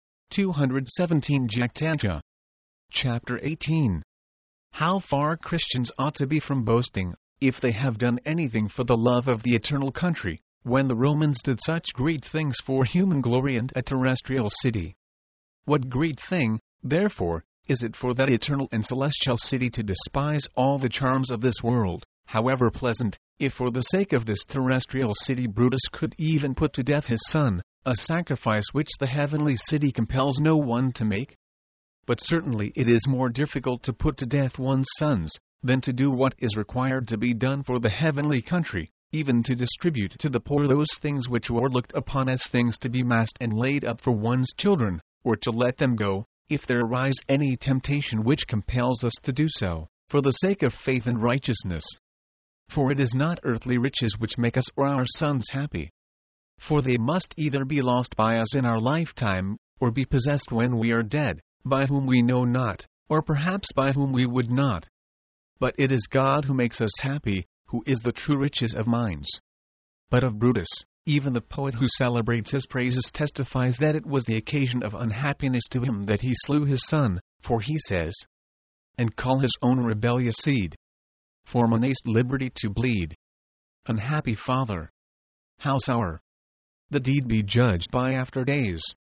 217 Jactantia. Chapter 18. How far Christians ought to be from boasting, if they have done anything for the love of the eternal country, when the Romans did such great things for human glory and a terrestrial city. What great thing, therefore, is it for that eternal and celestial city to despise all the charms of this world, however pleasant, if for the sake of this terrestrial city Brutus could even put to death his son, a sacrifice which the heavenly city compels no one to make? But certainly it is more difficult to put to death one's sons, than to do what is required to be done for the heavenly country, even to distribute to the poor those things which were looked upon as things to be massed and laid up for one's children, or to let them go, if there arise any temptation which compels us to do so, for the sake of faith and righteousness. For it is not earthly riches which make us or our sons happy. For they must either be lost by us in our lifetime, or be possessed when we are dead, by whom we know not, or perhaps by whom we would not. But it is God who makes us happy, who is the true riches of minds. But of Brutus, even the poet who celebrates his praises testifies that it was the occasion of unhappiness to him that he slew his son, for he says, and call his own rebellious seed. For menaced liberty to bleed. Unhappy father! How sour! The deed be judged by after days.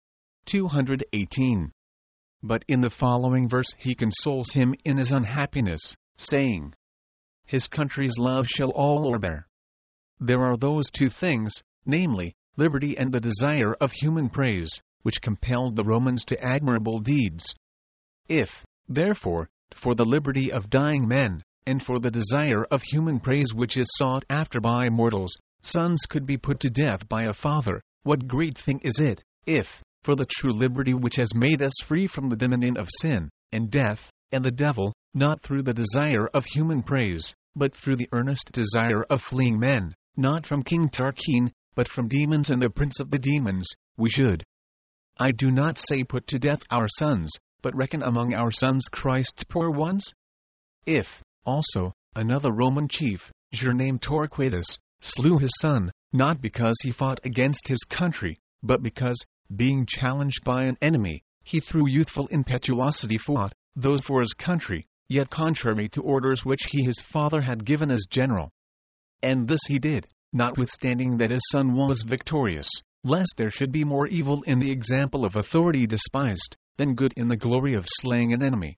218. But in the following verse he consoles him in his unhappiness, saying, his country's love shall all o'erbear. There are those two things, namely, liberty and the desire of human praise, which compelled the Romans to admirable deeds. If, therefore, for the liberty of dying men, and for the desire of human praise which is sought after by mortals, sons could be put to death by a father, what great thing is it, if, for the true liberty which has made us free from the dominion of sin, and death, and the devil, not through the desire of human praise, but through the earnest desire of fleeing men, not from King Tarquin, but from demons and the prince of the demons, we should, I do not say put to death our sons, but reckon among our sons Christ's poor ones? If, also, another Roman chief, surnamed Torquatus, slew his son, not because he fought against his country, but because, being challenged by an enemy, he through youthful impetuosity fought, though for his country, yet contrary to orders which he his father had given as general. And this he did, notwithstanding that his son was victorious, lest there should be more evil in the example of authority despised, than good in the glory of slaying an enemy.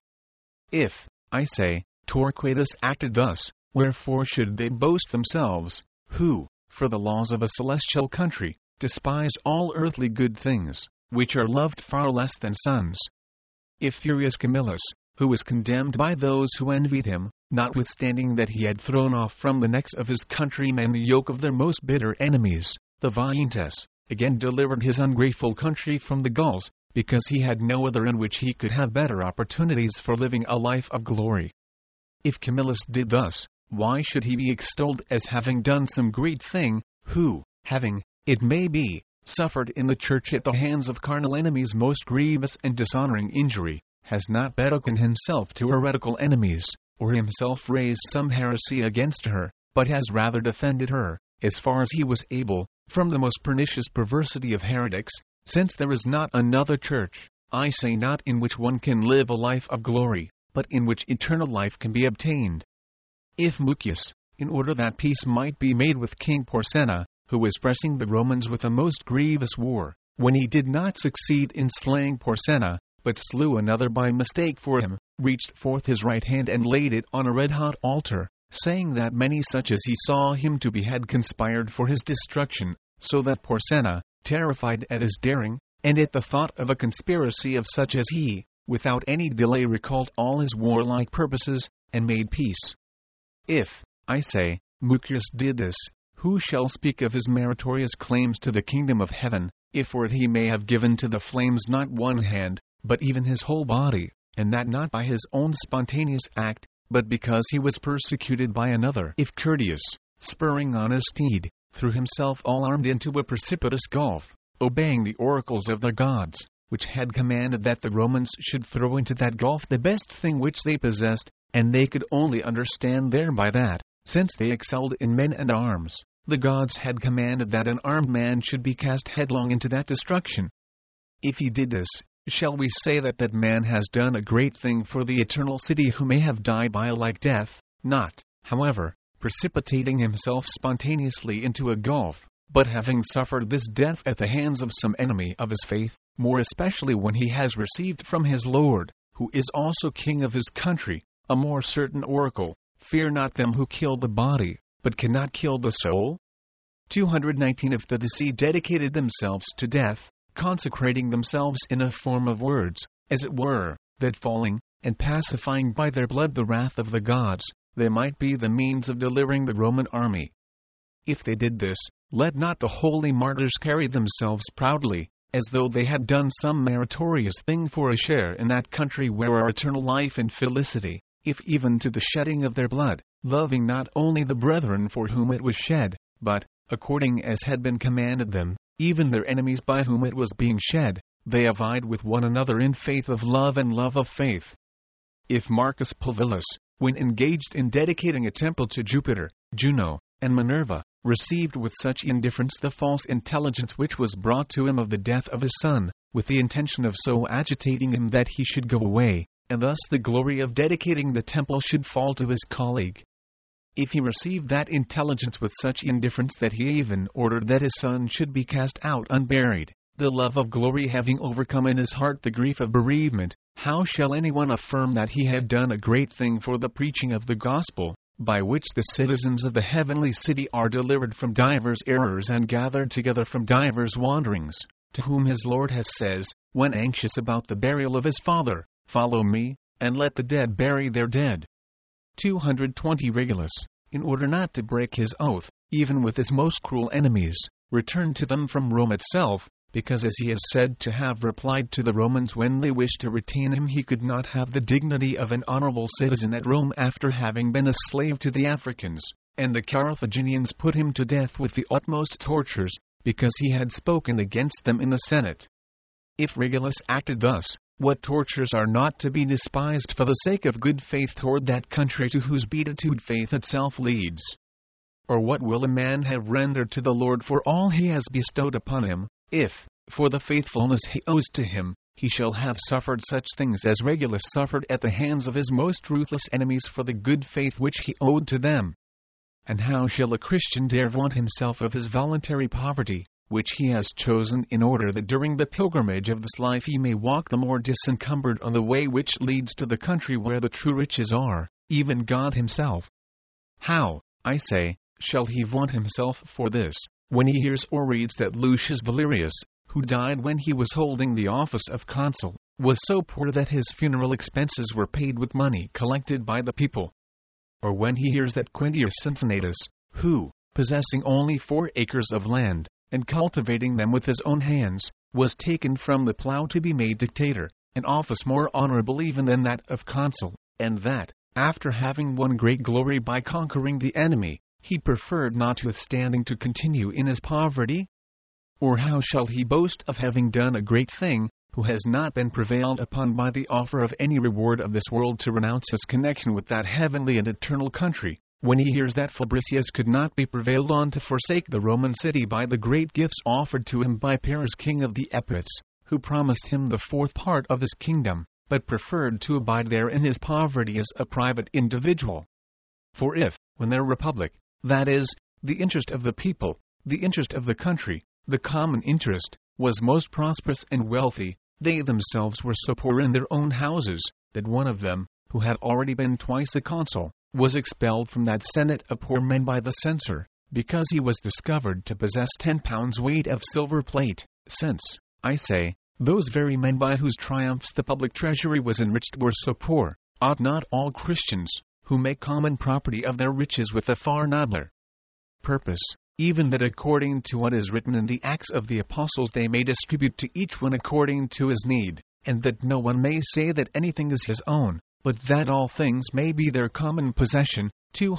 If, I say, Torquatus acted thus, wherefore should they boast themselves, who, for the laws of a celestial country, despise all earthly good things, which are loved far less than sons? If furious Camillus, who was condemned by those who envied him, notwithstanding that he had thrown off from the necks of his countrymen the yoke of their most bitter enemies, the Veientes, again delivered his ungrateful country from the Gauls, because he had no other in which he could have better opportunities for living a life of glory. If Camillus did thus, why should he be extolled as having done some great thing, who, having, it may be, suffered in the church at the hands of carnal enemies most grievous and dishonoring injury, has not betokened himself to heretical enemies, or himself raised some heresy against her, but has rather defended her, as far as he was able, from the most pernicious perversity of heretics, since there is not another church, I say not in which one can live a life of glory, but in which eternal life can be obtained. If Mucius, in order that peace might be made with King Porsenna, who was pressing the Romans with a most grievous war, when he did not succeed in slaying Porsenna, but slew another by mistake for him, reached forth his right hand and laid it on a red-hot altar, saying that many such as he saw him to be had conspired for his destruction, so that Porsenna, terrified at his daring, and at the thought of a conspiracy of such as he, without any delay recalled all his warlike purposes, and made peace. If, I say, Mucius did this, who shall speak of his meritorious claims to the kingdom of heaven, if for it he may have given to the flames not one hand, but even his whole body, and that not by his own spontaneous act, but because he was persecuted by another? If Curtius, spurring on his steed, threw himself all armed into a precipitous gulf, obeying the oracles of the gods, which had commanded that the Romans should throw into that gulf the best thing which they possessed, and they could only understand thereby that, since they excelled in men and arms, the gods had commanded that an armed man should be cast headlong into that destruction. If he did this, shall we say that that man has done a great thing for the eternal city who may have died by a like death, not, however, precipitating himself spontaneously into a gulf, but having suffered this death at the hands of some enemy of his faith, more especially when he has received from his Lord, who is also king of his country, a more certain oracle, fear not them who kill the body, but cannot kill the soul? 219 If the deceased dedicated themselves to death, consecrating themselves in a form of words, as it were, that falling, and pacifying by their blood the wrath of the gods, they might be the means of delivering the Roman army. If they did this, let not the holy martyrs carry themselves proudly, as though they had done some meritorious thing for a share in that country where are eternal life and felicity, if even to the shedding of their blood, loving not only the brethren for whom it was shed, but, according as had been commanded them, even their enemies by whom it was being shed, they abide with one another in faith of love and love of faith. If Marcus Pulvillus, when engaged in dedicating a temple to Jupiter, Juno, and Minerva, received with such indifference the false intelligence which was brought to him of the death of his son, with the intention of so agitating him that he should go away, and thus the glory of dedicating the temple should fall to his colleague. If he received that intelligence with such indifference that he even ordered that his son should be cast out unburied, the love of glory having overcome in his heart the grief of bereavement, how shall anyone affirm that he had done a great thing for the preaching of the gospel, by which the citizens of the heavenly city are delivered from divers errors and gathered together from divers wanderings, to whom his Lord has says, when anxious about the burial of his father, follow me, and let the dead bury their dead. 220 Regulus, in order not to break his oath, even with his most cruel enemies, returned to them from Rome itself, because as he is said to have replied to the Romans when they wished to retain him, he could not have the dignity of an honorable citizen at Rome after having been a slave to the Africans, and the Carthaginians put him to death with the utmost tortures, because he had spoken against them in the Senate. If Regulus acted thus, what tortures are not to be despised for the sake of good faith toward that country to whose beatitude faith itself leads? Or what will a man have rendered to the Lord for all he has bestowed upon him, if, for the faithfulness he owes to him, he shall have suffered such things as Regulus suffered at the hands of his most ruthless enemies for the good faith which he owed to them. And how shall a Christian dare vaunt himself of his voluntary poverty, which he has chosen in order that during the pilgrimage of this life he may walk the more disencumbered on the way which leads to the country where the true riches are, even God himself? How, I say, shall he vaunt himself for this, when he hears or reads that Lucius Valerius, who died when he was holding the office of consul, was so poor that his funeral expenses were paid with money collected by the people? Or when he hears that Quintius Cincinnatus, who, possessing only 4 acres of land, and cultivating them with his own hands, was taken from the plough to be made dictator, an office more honorable even than that of consul, and that, after having won great glory by conquering the enemy, he preferred notwithstanding to continue in his poverty? Or how shall he boast of having done a great thing, who has not been prevailed upon by the offer of any reward of this world to renounce his connection with that heavenly and eternal country, when he hears that Fabricius could not be prevailed on to forsake the Roman city by the great gifts offered to him by Paris king of the Epites, who promised him the 4th part of his kingdom, but preferred to abide there in his poverty as a private individual? For if, when their republic, that is, the interest of the people, the interest of the country, the common interest, was most prosperous and wealthy, they themselves were so poor in their own houses, that one of them, who had already been twice a consul, was expelled from that senate of poor men by the censor, because he was discovered to possess 10 pounds weight of silver plate, since, I say, those very men by whose triumphs the public treasury was enriched were so poor, ought not all Christians, who make common property of their riches with a far nobler purpose, even that according to what is written in the Acts of the Apostles they may distribute to each one according to his need, and that no one may say that anything is his own, but that all things may be their common possession?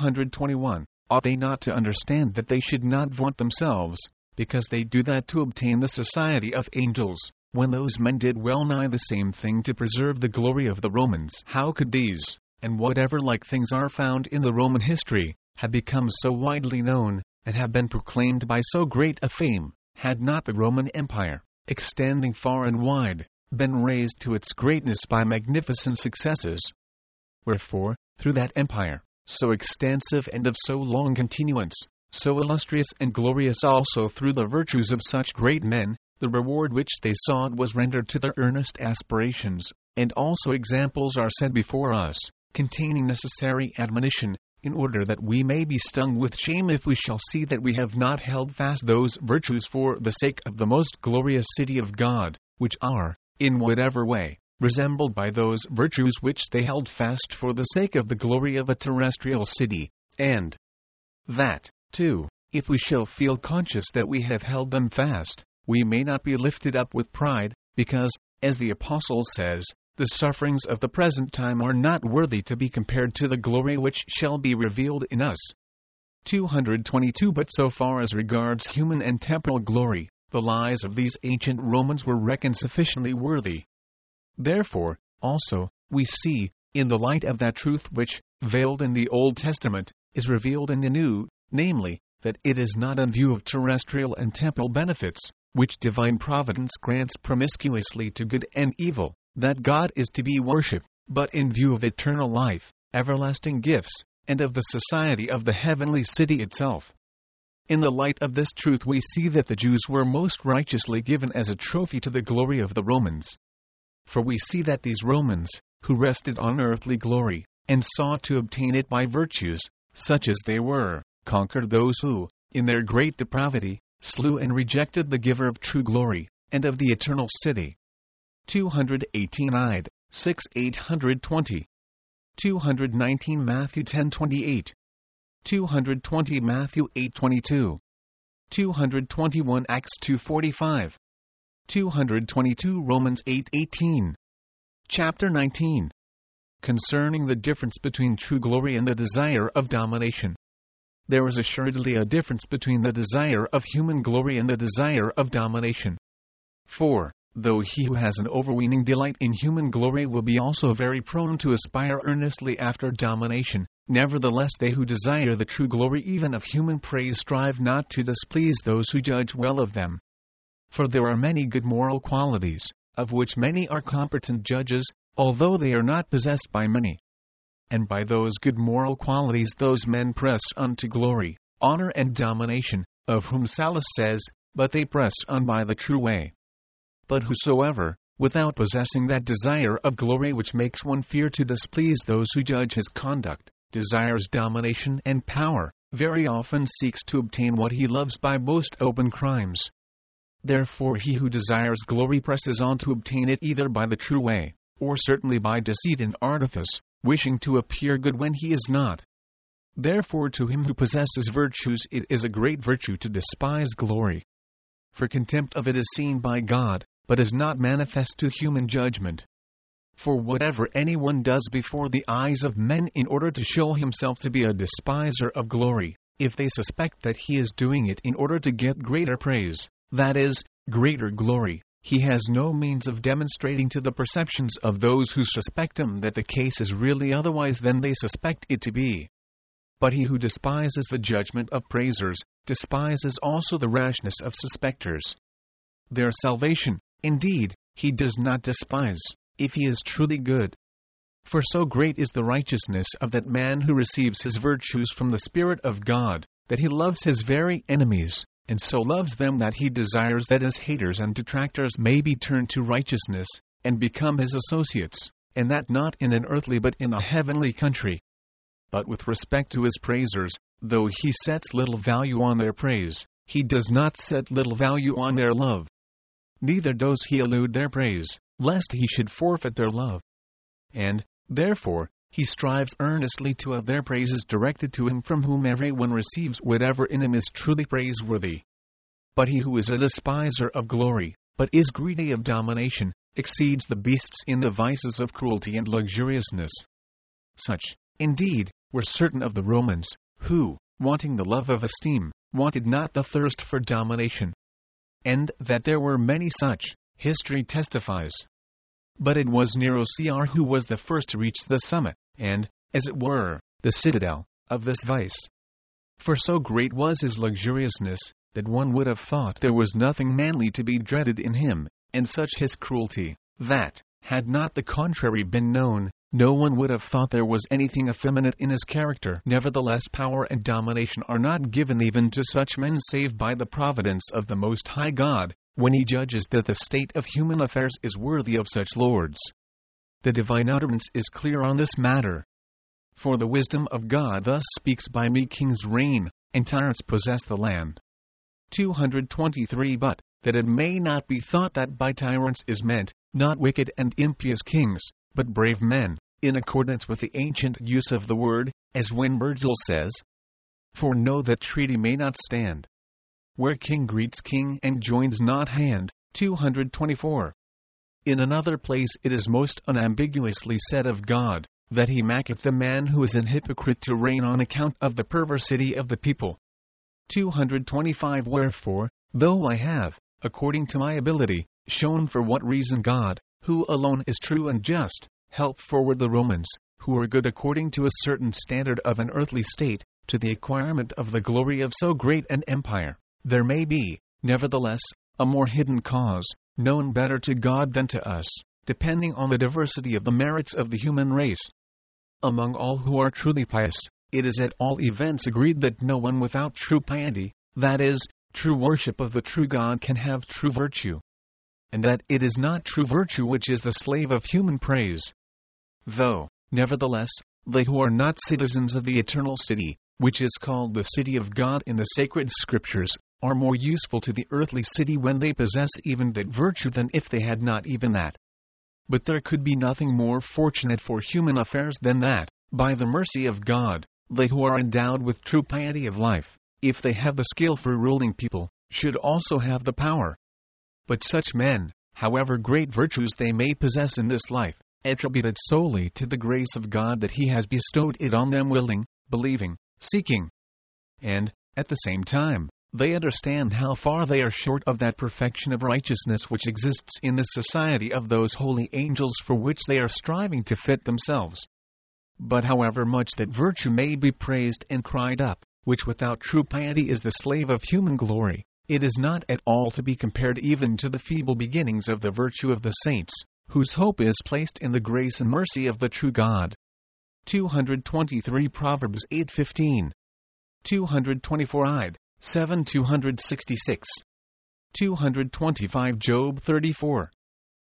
221. Ought they not to understand that they should not vaunt themselves, because they do that to obtain the society of angels, when those men did well nigh the same thing to preserve the glory of the Romans? How could these, and whatever like things are found in the Roman history, have become so widely known, and have been proclaimed by so great a fame, had not the Roman Empire, extending far and wide, been raised to its greatness by magnificent successes? Wherefore, through that empire, so extensive and of so long continuance, so illustrious and glorious also through the virtues of such great men, the reward which they sought was rendered to their earnest aspirations, and also examples are set before us, containing necessary admonition, in order that we may be stung with shame if we shall see that we have not held fast those virtues for the sake of the most glorious city of God, which are, in whatever way, resembled by those virtues which they held fast for the sake of the glory of a terrestrial city, and that, too, if we shall feel conscious that we have held them fast, we may not be lifted up with pride, because, as the Apostle says, the sufferings of the present time are not worthy to be compared to the glory which shall be revealed in us. 222. But so far as regards human and temporal glory, the lies of these ancient Romans were reckoned sufficiently worthy. Therefore, also, we see, in the light of that truth which, veiled in the Old Testament, is revealed in the New, namely, that it is not in view of terrestrial and temporal benefits, which divine providence grants promiscuously to good and evil, that God is to be worshipped, but in view of eternal life, everlasting gifts, and of the society of the heavenly city itself. In the light of this truth we see that the Jews were most righteously given as a trophy to the glory of the Romans. For we see that these Romans, who rested on earthly glory, and sought to obtain it by virtues, such as they were, conquered those who, in their great depravity, slew and rejected the giver of true glory, and of the eternal city. 218 Id. 6 820. 219 Matthew 10:28. 220 Matthew 8:22. 221 Acts 2:45. 222 Romans 8:18. Chapter 19. Concerning the difference between true glory and the desire of domination. There is assuredly a difference between the desire of human glory and the desire of domination. For, though he who has an overweening delight in human glory will be also very prone to aspire earnestly after domination, nevertheless they who desire the true glory even of human praise strive not to displease those who judge well of them. For there are many good moral qualities, of which many are competent judges, although they are not possessed by many. And by those good moral qualities those men press on to glory, honor and domination, of whom Sallust says, but they press on by the true way. But whosoever, without possessing that desire of glory which makes one fear to displease those who judge his conduct, desires domination and power, very often seeks to obtain what he loves by most open crimes. Therefore he who desires glory presses on to obtain it either by the true way, or certainly by deceit and artifice, wishing to appear good when he is not. Therefore to him who possesses virtues it is a great virtue to despise glory. For contempt of it is seen by God, but is not manifest to human judgment. For whatever anyone does before the eyes of men in order to show himself to be a despiser of glory, if they suspect that he is doing it in order to get greater praise, that is, greater glory, he has no means of demonstrating to the perceptions of those who suspect him that the case is really otherwise than they suspect it to be. But he who despises the judgment of praisers, despises also the rashness of suspectors. Their salvation, indeed, he does not despise, if he is truly good. For so great is the righteousness of that man who receives his virtues from the Spirit of God, that he loves his very enemies, and so loves them that he desires that his haters and detractors may be turned to righteousness, and become his associates, and that not in an earthly but in a heavenly country. But with respect to his praisers, though he sets little value on their praise, he does not set little value on their love. Neither does he elude their praise, lest he should forfeit their love. And, therefore, he strives earnestly to have their praises directed to him from whom everyone receives whatever in him is truly praiseworthy. But he who is a despiser of glory, but is greedy of domination, exceeds the beasts in the vices of cruelty and luxuriousness. Such, indeed, were certain of the Romans, who, wanting the love of esteem, wanted not the thirst for domination. And that there were many such, history testifies. But it was Nero Cr who was the first to reach the summit, and, as it were, the citadel, of this vice. For so great was his luxuriousness, that one would have thought there was nothing manly to be dreaded in him, and such his cruelty, that, had not the contrary been known, no one would have thought there was anything effeminate in his character. Nevertheless, power and domination are not given even to such men save by the providence of the Most High God, when he judges that the state of human affairs is worthy of such lords. The divine utterance is clear on this matter. For the wisdom of God thus speaks by me: kings reign, and tyrants possess the land. 223 But, that it may not be thought that by tyrants is meant, not wicked and impious kings, but brave men, in accordance with the ancient use of the word, as when Virgil says, "For know that treaty may not stand, where king greets king and joins not hand." 224. In another place it is most unambiguously said of God, that he maketh the man who is an hypocrite to reign on account of the perversity of the people. 225 Wherefore, though I have, according to my ability, shown for what reason God, who alone is true and just, helped forward the Romans, who are good according to a certain standard of an earthly state, to the acquirement of the glory of so great an empire, there may be, nevertheless, a more hidden cause, known better to God than to us, depending on the diversity of the merits of the human race. Among all who are truly pious, it is at all events agreed that no one without true piety, that is, true worship of the true God, can have true virtue. And that it is not true virtue which is the slave of human praise. Though, nevertheless, they who are not citizens of the eternal city, which is called the city of God in the sacred scriptures, are more useful to the earthly city when they possess even that virtue than if they had not even that. But there could be nothing more fortunate for human affairs than that, by the mercy of God, they who are endowed with true piety of life, if they have the skill for ruling people, should also have the power. But such men, however great virtues they may possess in this life, attribute it solely to the grace of God that he has bestowed it on them, willing, believing, seeking. And, at the same time, they understand how far they are short of that perfection of righteousness which exists in the society of those holy angels for which they are striving to fit themselves. But however much that virtue may be praised and cried up, which without true piety is the slave of human glory, it is not at all to be compared even to the feeble beginnings of the virtue of the saints, whose hope is placed in the grace and mercy of the true God. 223 Proverbs 8:15. 224 Id. 7 266. 225 Job 34.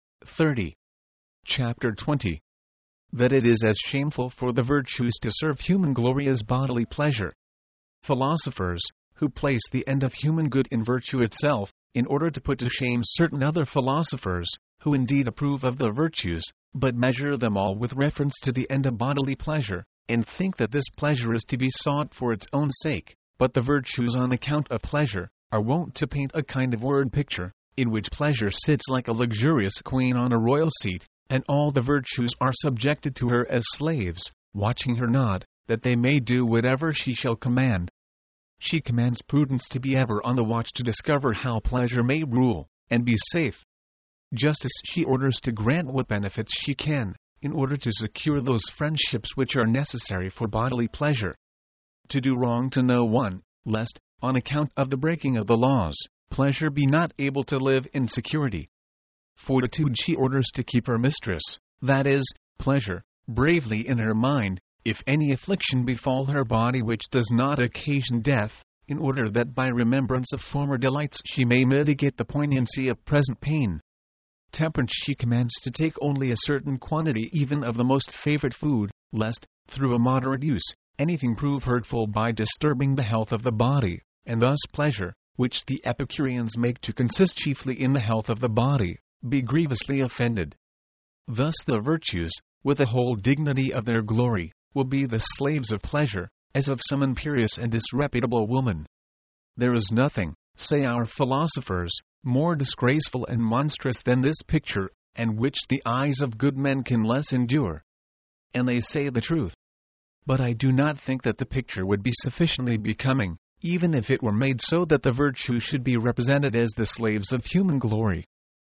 30. Chapter 20. That it is as shameful for the virtues to serve human glory as bodily pleasure. Philosophers, who place the end of human good in virtue itself, in order to put to shame certain other philosophers, who indeed approve of the virtues, but measure them all with reference to the end of bodily pleasure, and think that this pleasure is to be sought for its own sake, but the virtues on account of pleasure, are wont to paint a kind of word picture, in which pleasure sits like a luxurious queen on a royal seat, and all the virtues are subjected to her as slaves, watching her nod, that they may do whatever she shall command. She commands prudence to be ever on the watch to discover how pleasure may rule, and be safe. Justice she orders to grant what benefits she can, in order to secure those friendships which are necessary for bodily pleasure. To do wrong to no one, lest, on account of the breaking of the laws, pleasure be not able to live in security. Fortitude she orders to keep her mistress, that is, pleasure, bravely in her mind, if any affliction befall her body which does not occasion death, in order that by remembrance of former delights she may mitigate the poignancy of present pain. Temperance she commands to take only a certain quantity even of the most favored food, lest, through a moderate use, anything prove hurtful by disturbing the health of the body, and thus pleasure, which the Epicureans make to consist chiefly in the health of the body, be grievously offended. Thus the virtues, with the whole dignity of their glory, will be the slaves of pleasure, as of some imperious and disreputable woman. There is nothing, say our philosophers, more disgraceful and monstrous than this picture, and which the eyes of good men can less endure. And they say the truth. But I do not think that the picture would be sufficiently becoming, even if it were made so that the virtues should be represented as the slaves of human glory.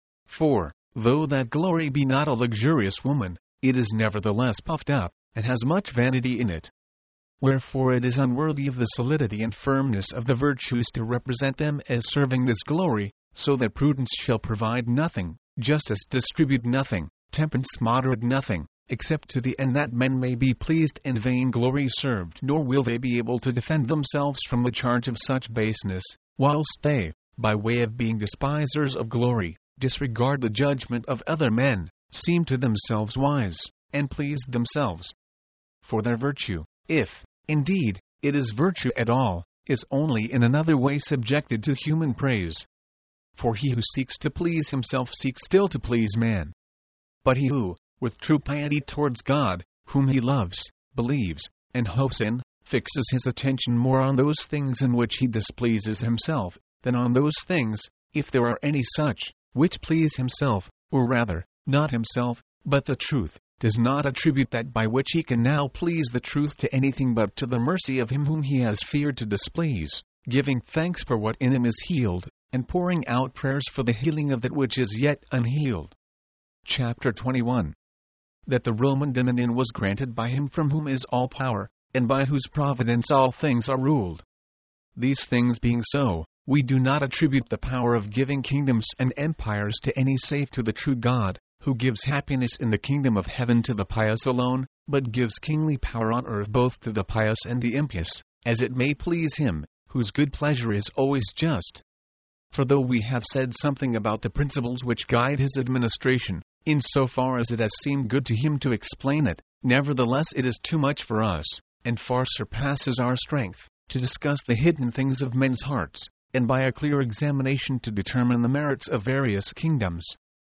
For, though that glory be not a luxurious woman, it is nevertheless puffed up, and has much vanity in it. Wherefore it is unworthy of the solidity and firmness of the virtues to represent them as serving this glory, so that prudence shall provide nothing, justice distribute nothing, temperance moderate nothing, except to the end that men may be pleased and vainglory served, nor will they be able to defend themselves from the charge of such baseness, whilst they, by way of being despisers of glory, disregard the judgment of other men, seem to themselves wise, and please themselves. For their virtue, if, indeed, it is virtue at all, is only in another way subjected to human praise. For he who seeks to please himself seeks still to please man. But he who, with true piety towards God, whom he loves, believes, and hopes in, fixes his attention more on those things in which he displeases himself, than on those things, if there are any such, which please himself, or rather, not himself, but the truth, does not attribute that by which he can now please the truth to anything but to the mercy of him whom he has feared to displease, giving thanks for what in him is healed, and pouring out prayers for the healing of that which is yet unhealed. Chapter 21. That the Roman dominion was granted by him from whom is all power, and by whose providence all things are ruled. These things being so, we do not attribute the power of giving kingdoms and empires to any save to the true God, who gives happiness in the kingdom of heaven to the pious alone, but gives kingly power on earth both to the pious and the impious, as it may please him, whose good pleasure is always just. For though we have said something about the principles which guide his administration, in so far as it has seemed good to him to explain it, nevertheless it is too much for us, and far surpasses our strength, to discuss the hidden things of men's hearts, and by a clear examination to determine the merits of various kingdoms.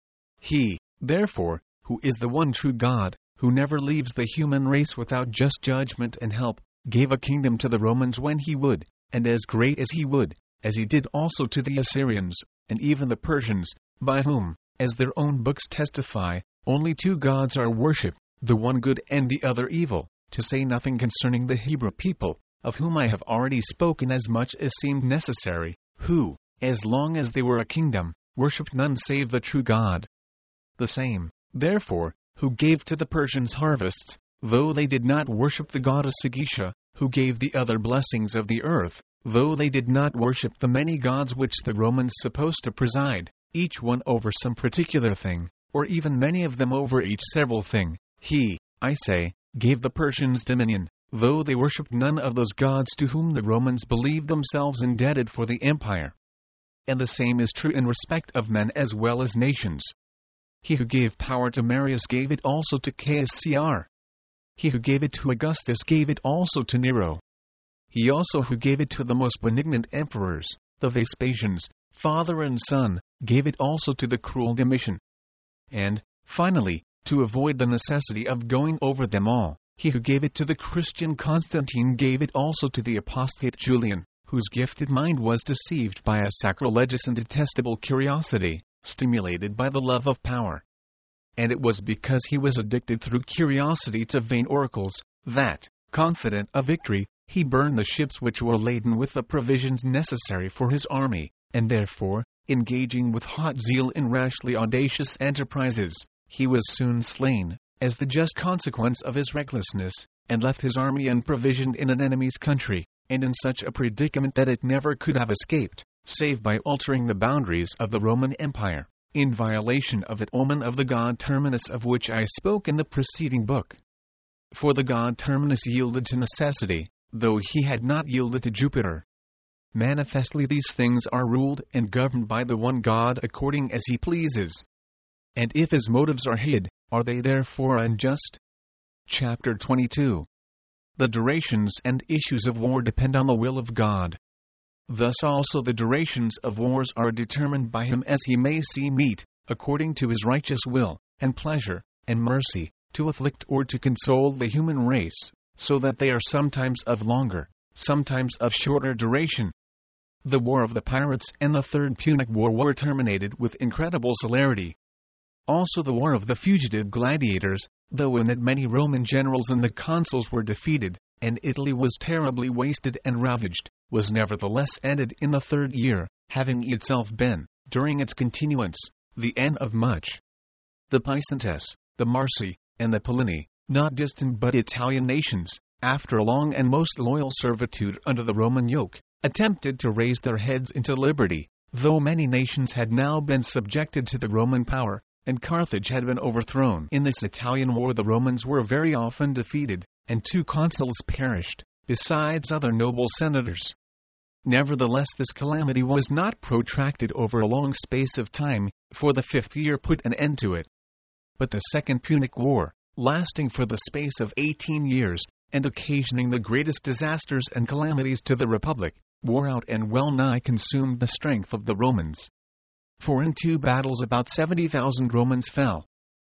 He, therefore, who is the one true God, who never leaves the human race without just judgment and help, gave a kingdom to the Romans when he would, and as great as he would, as he did also to the Assyrians, and even the Persians, by whom, as their own books testify, only two gods are worshipped, the one good and the other evil, to say nothing concerning the Hebrew people, of whom I have already spoken as much as seemed necessary, who, as long as they were a kingdom, worshipped none save the true God. The same, therefore, who gave to the Persians harvests, though they did not worship the goddess Sagisha, who gave the other blessings of the earth, though they did not worship the many gods which the Romans supposed to preside, each one over some particular thing, or even many of them over each several thing, he, I say, gave the Persians dominion, though they worshipped none of those gods to whom the Romans believed themselves indebted for the empire. And the same is true in respect of men as well as nations. He who gave power to Marius gave it also to Caius Caesar. He who gave it to Augustus gave it also to Nero. He also who gave it to the most benignant emperors, the Vespasians, father and son, gave it also to the cruel Domitian. And, finally, to avoid the necessity of going over them all, he who gave it to the Christian Constantine gave it also to the apostate Julian, whose gifted mind was deceived by a sacrilegious and detestable curiosity, stimulated by the love of power. And it was because he was addicted through curiosity to vain oracles, that, confident of victory, he burned the ships which were laden with the provisions necessary for his army, and therefore, engaging with hot zeal in rashly audacious enterprises, he was soon slain, as the just consequence of his recklessness, and left his army unprovisioned in an enemy's country, and in such a predicament that it never could have escaped, save by altering the boundaries of the Roman Empire, in violation of that omen of the god Terminus of which I spoke in the preceding book. For the god Terminus yielded to necessity, though he had not yielded to Jupiter. Manifestly these things are ruled and governed by the one God according as he pleases. And if his motives are hid, are they therefore unjust? Chapter 22. The durations and issues of war depend on the will of God. Thus also the durations of wars are determined by him as he may see meet, according to his righteous will, and pleasure, and mercy, to afflict or to console the human race, so that they are sometimes of longer, sometimes of shorter duration. The war of the pirates and the Third Punic War were terminated with incredible celerity. Also the war of the fugitive gladiators, though in it many Roman generals and the consuls were defeated, and Italy was terribly wasted and ravaged, was nevertheless ended in the third year, having itself been, during its continuance, the end of much. The Picentes, the Marsi, and the Polini, not distant but Italian nations, after a long and most loyal servitude under the Roman yoke, attempted to raise their heads into liberty, though many nations had now been subjected to the Roman power, and Carthage had been overthrown. In this Italian war the Romans were very often defeated, and 2 consuls perished, besides other noble senators. Nevertheless this calamity was not protracted over a long space of time, for the 5th year put an end to it. But the Second Punic War, lasting for the space of 18 years, and occasioning the greatest disasters and calamities to the Republic, wore out and well nigh consumed the strength of the Romans. For in 2 battles about 70,000 Romans fell.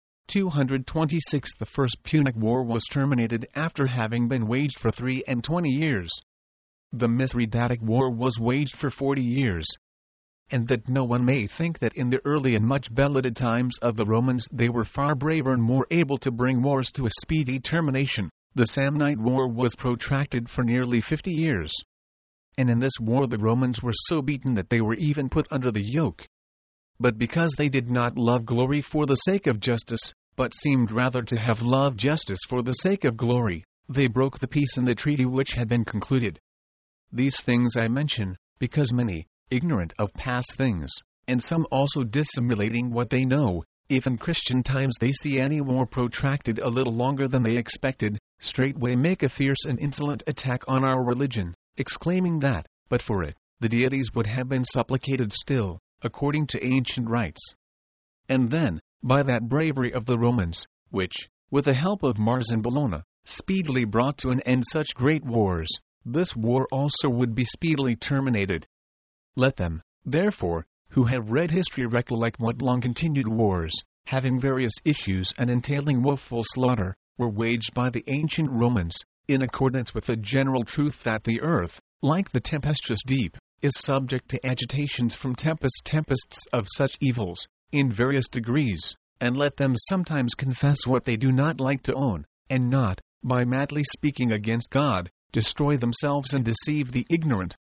226 The First Punic War was terminated after having been waged for 23 years. The Mithridatic War was waged for 40 years. And that no one may think that in the early and much bellied times of the Romans they were far braver and more able to bring wars to a speedy termination, the Samnite War was protracted for nearly 50 years. And in this war the Romans were so beaten that they were even put under the yoke. But because they did not love glory for the sake of justice, but seemed rather to have loved justice for the sake of glory, they broke the peace and the treaty which had been concluded. These things I mention, because many, ignorant of past things, and some also dissimulating what they know, if in Christian times they see any war protracted a little longer than they expected, straightway make a fierce and insolent attack on our religion, exclaiming that, but for it, the deities would have been supplicated still, according to ancient rites. And then, by that bravery of the Romans, which, with the help of Mars and Bellona, speedily brought to an end such great wars, this war also would be speedily terminated. Let them, therefore, who have read history recollect what long-continued wars, having various issues and entailing woeful slaughter, were waged by the ancient Romans, in accordance with the general truth that the earth, like the tempestuous deep, is subject to agitations from tempests of such evils, in various degrees, and let them sometimes confess what they do not like to own, and not, by madly speaking against God, destroy themselves and deceive the ignorant.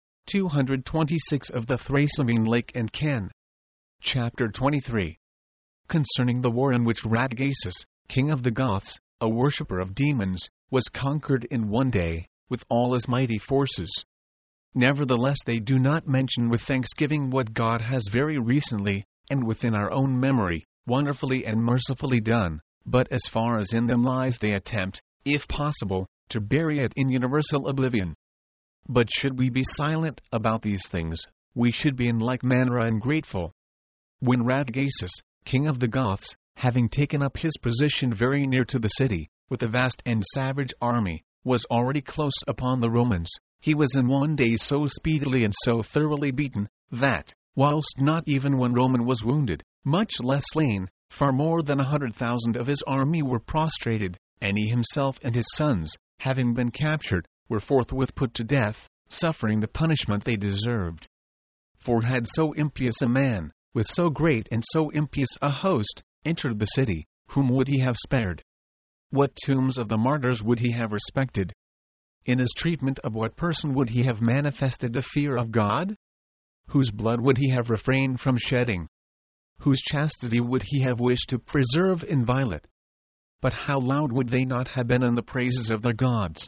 226 of the Thrasimene Lake and Can. Chapter 23. Concerning the war in which Radagaisus, king of the Goths, a worshipper of demons, was conquered in one day, with all his mighty forces. Nevertheless they do not mention with thanksgiving what God has very recently, and within our own memory, wonderfully and mercifully done, but as far as in them lies they attempt, if possible, to bury it in universal oblivion. But should we be silent about these things, we should be in like manner ungrateful. When Radagaisus, king of the Goths, having taken up his position very near to the city, with a vast and savage army, was already close upon the Romans, he was in one day so speedily and so thoroughly beaten, that, whilst not even one Roman was wounded, much less slain, far more than 100,000 of his army were prostrated, and he himself and his sons, having been captured, were forthwith put to death, suffering the punishment they deserved. For had so impious a man, with so great and so impious a host, entered the city, whom would he have spared? What tombs of the martyrs would he have respected? In his treatment of what person would he have manifested the fear of God? Whose blood would he have refrained from shedding? Whose chastity would he have wished to preserve inviolate? But how loud would they not have been in the praises of their gods?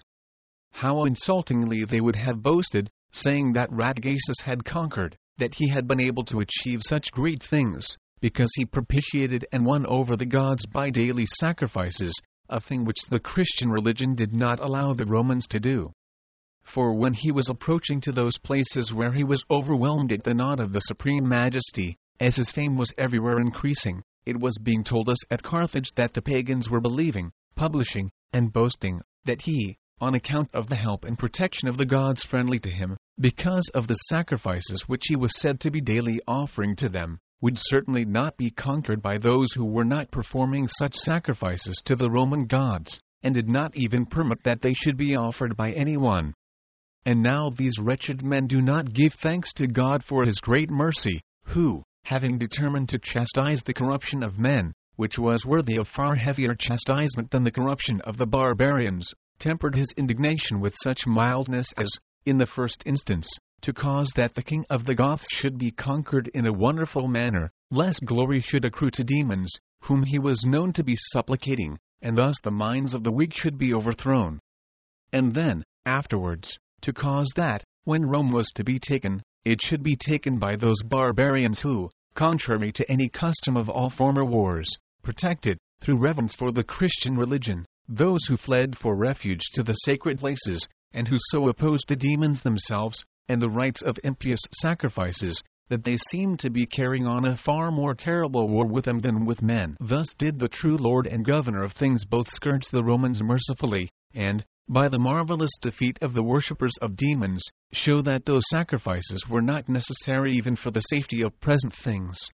How insultingly they would have boasted, saying that Radagaisus had conquered, that he had been able to achieve such great things, because he propitiated and won over the gods by daily sacrifices, a thing which the Christian religion did not allow the Romans to do. For when he was approaching to those places where he was overwhelmed at the nod of the Supreme Majesty, as his fame was everywhere increasing, it was being told us at Carthage that the pagans were believing, publishing, and boasting, that he, on account of the help and protection of the gods friendly to him, because of the sacrifices which he was said to be daily offering to them, would certainly not be conquered by those who were not performing such sacrifices to the Roman gods, and did not even permit that they should be offered by anyone. And now these wretched men do not give thanks to God for his great mercy, who, having determined to chastise the corruption of men, which was worthy of far heavier chastisement than the corruption of the barbarians, tempered his indignation with such mildness as, in the first instance, to cause that the king of the Goths should be conquered in a wonderful manner, lest glory should accrue to demons, whom he was known to be supplicating, and thus the minds of the weak should be overthrown. And then, afterwards, to cause that, when Rome was to be taken, it should be taken by those barbarians who, contrary to any custom of all former wars, protected, through reverence for the Christian religion, those who fled for refuge to the sacred places, and who so opposed the demons themselves, and the rites of impious sacrifices, that they seemed to be carrying on a far more terrible war with them than with men. Thus did the true Lord and Governor of things both scourge the Romans mercifully, and, by the marvelous defeat of the worshippers of demons, show that those sacrifices were not necessary even for the safety of present things.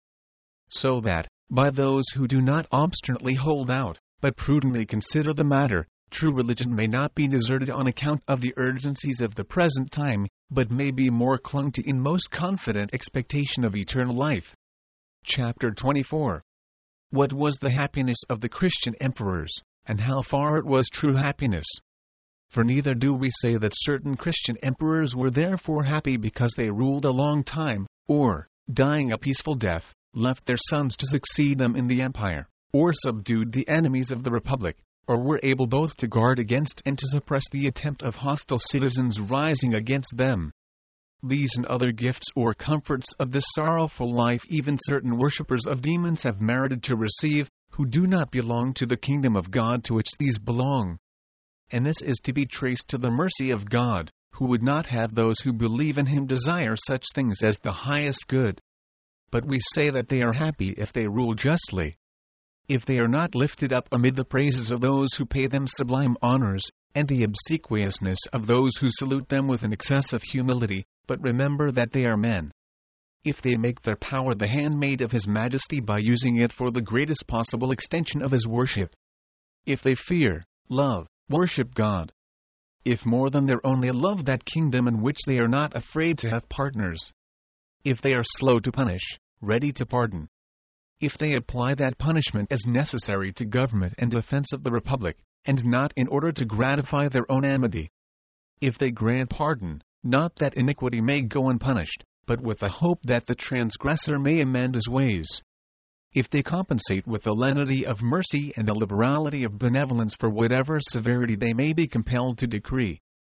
So that, by those who do not obstinately hold out, but prudently consider the matter, true religion may not be deserted on account of the urgencies of the present time, but may be more clung to in most confident expectation of eternal life. Chapter 24. What was the happiness of the Christian emperors, and how far it was true happiness? For neither do we say that certain Christian emperors were therefore happy because they ruled a long time, or, dying a peaceful death, left their sons to succeed them in the empire, or subdued the enemies of the republic, or were able both to guard against and to suppress the attempt of hostile citizens rising against them. These and other gifts or comforts of this sorrowful life even certain worshippers of demons have merited to receive, who do not belong to the kingdom of God to which these belong. And this is to be traced to the mercy of God, who would not have those who believe in him desire such things as the highest good. But we say that they are happy if they rule justly. If they are not lifted up amid the praises of those who pay them sublime honors, and the obsequiousness of those who salute them with an excess of humility, but remember that they are men. If they make their power the handmaid of his majesty by using it for the greatest possible extension of his worship. If they fear, love, worship God. If more than their own they love that kingdom in which they are not afraid to have partners. If they are slow to punish, ready to pardon. If they apply that punishment as necessary to government and defense of the republic, and not in order to gratify their own amity. If they grant pardon, not that iniquity may go unpunished, but with the hope that the transgressor may amend his ways. If they compensate with the lenity of mercy and the liberality of benevolence for whatever severity they may be compelled to decree.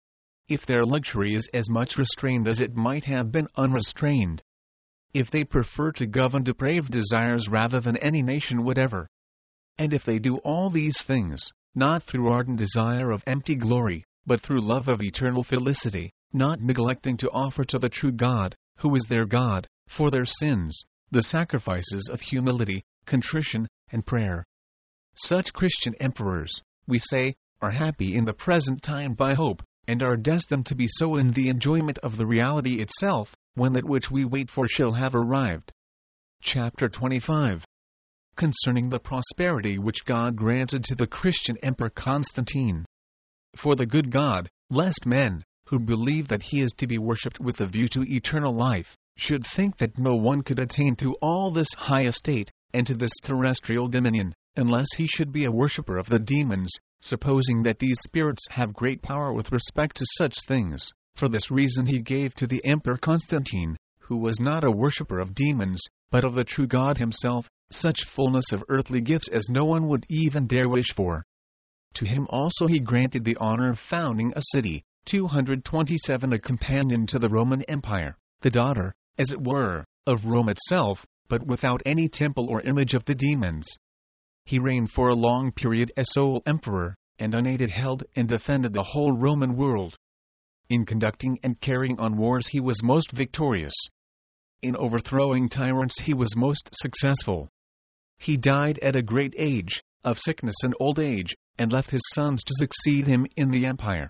if their luxury is as much restrained as it might have been unrestrained, if they prefer to govern depraved desires rather than any nation whatever, and if they do all these things, not through ardent desire of empty glory, but through love of eternal felicity, not neglecting to offer to the true God, who is their God, for their sins, the sacrifices of humility, contrition, and prayer. Such Christian emperors, we say, are happy in the present time by hope, and are destined to be so in the enjoyment of the reality itself, when that which we wait for shall have arrived. Chapter 25. Concerning the prosperity which God granted to the Christian Emperor Constantine. For the good God, lest men, who believe that he is to be worshipped with a view to eternal life, should think that no one could attain to all this high estate, and to this terrestrial dominion, unless he should be a worshipper of the demons, supposing that these spirits have great power with respect to such things. For this reason he gave to the Emperor Constantine, who was not a worshipper of demons, but of the true God himself, such fullness of earthly gifts as no one would even dare wish for. To him also he granted the honor of founding a city, 227, a companion to the Roman Empire, the daughter, as it were, of Rome itself, but without any temple or image of the demons. He reigned for a long period as sole emperor, and unaided held and defended the whole Roman world. In conducting and carrying on wars he was most victorious. In overthrowing tyrants he was most successful. He died at a great age, of sickness and old age, and left his sons to succeed him in the empire.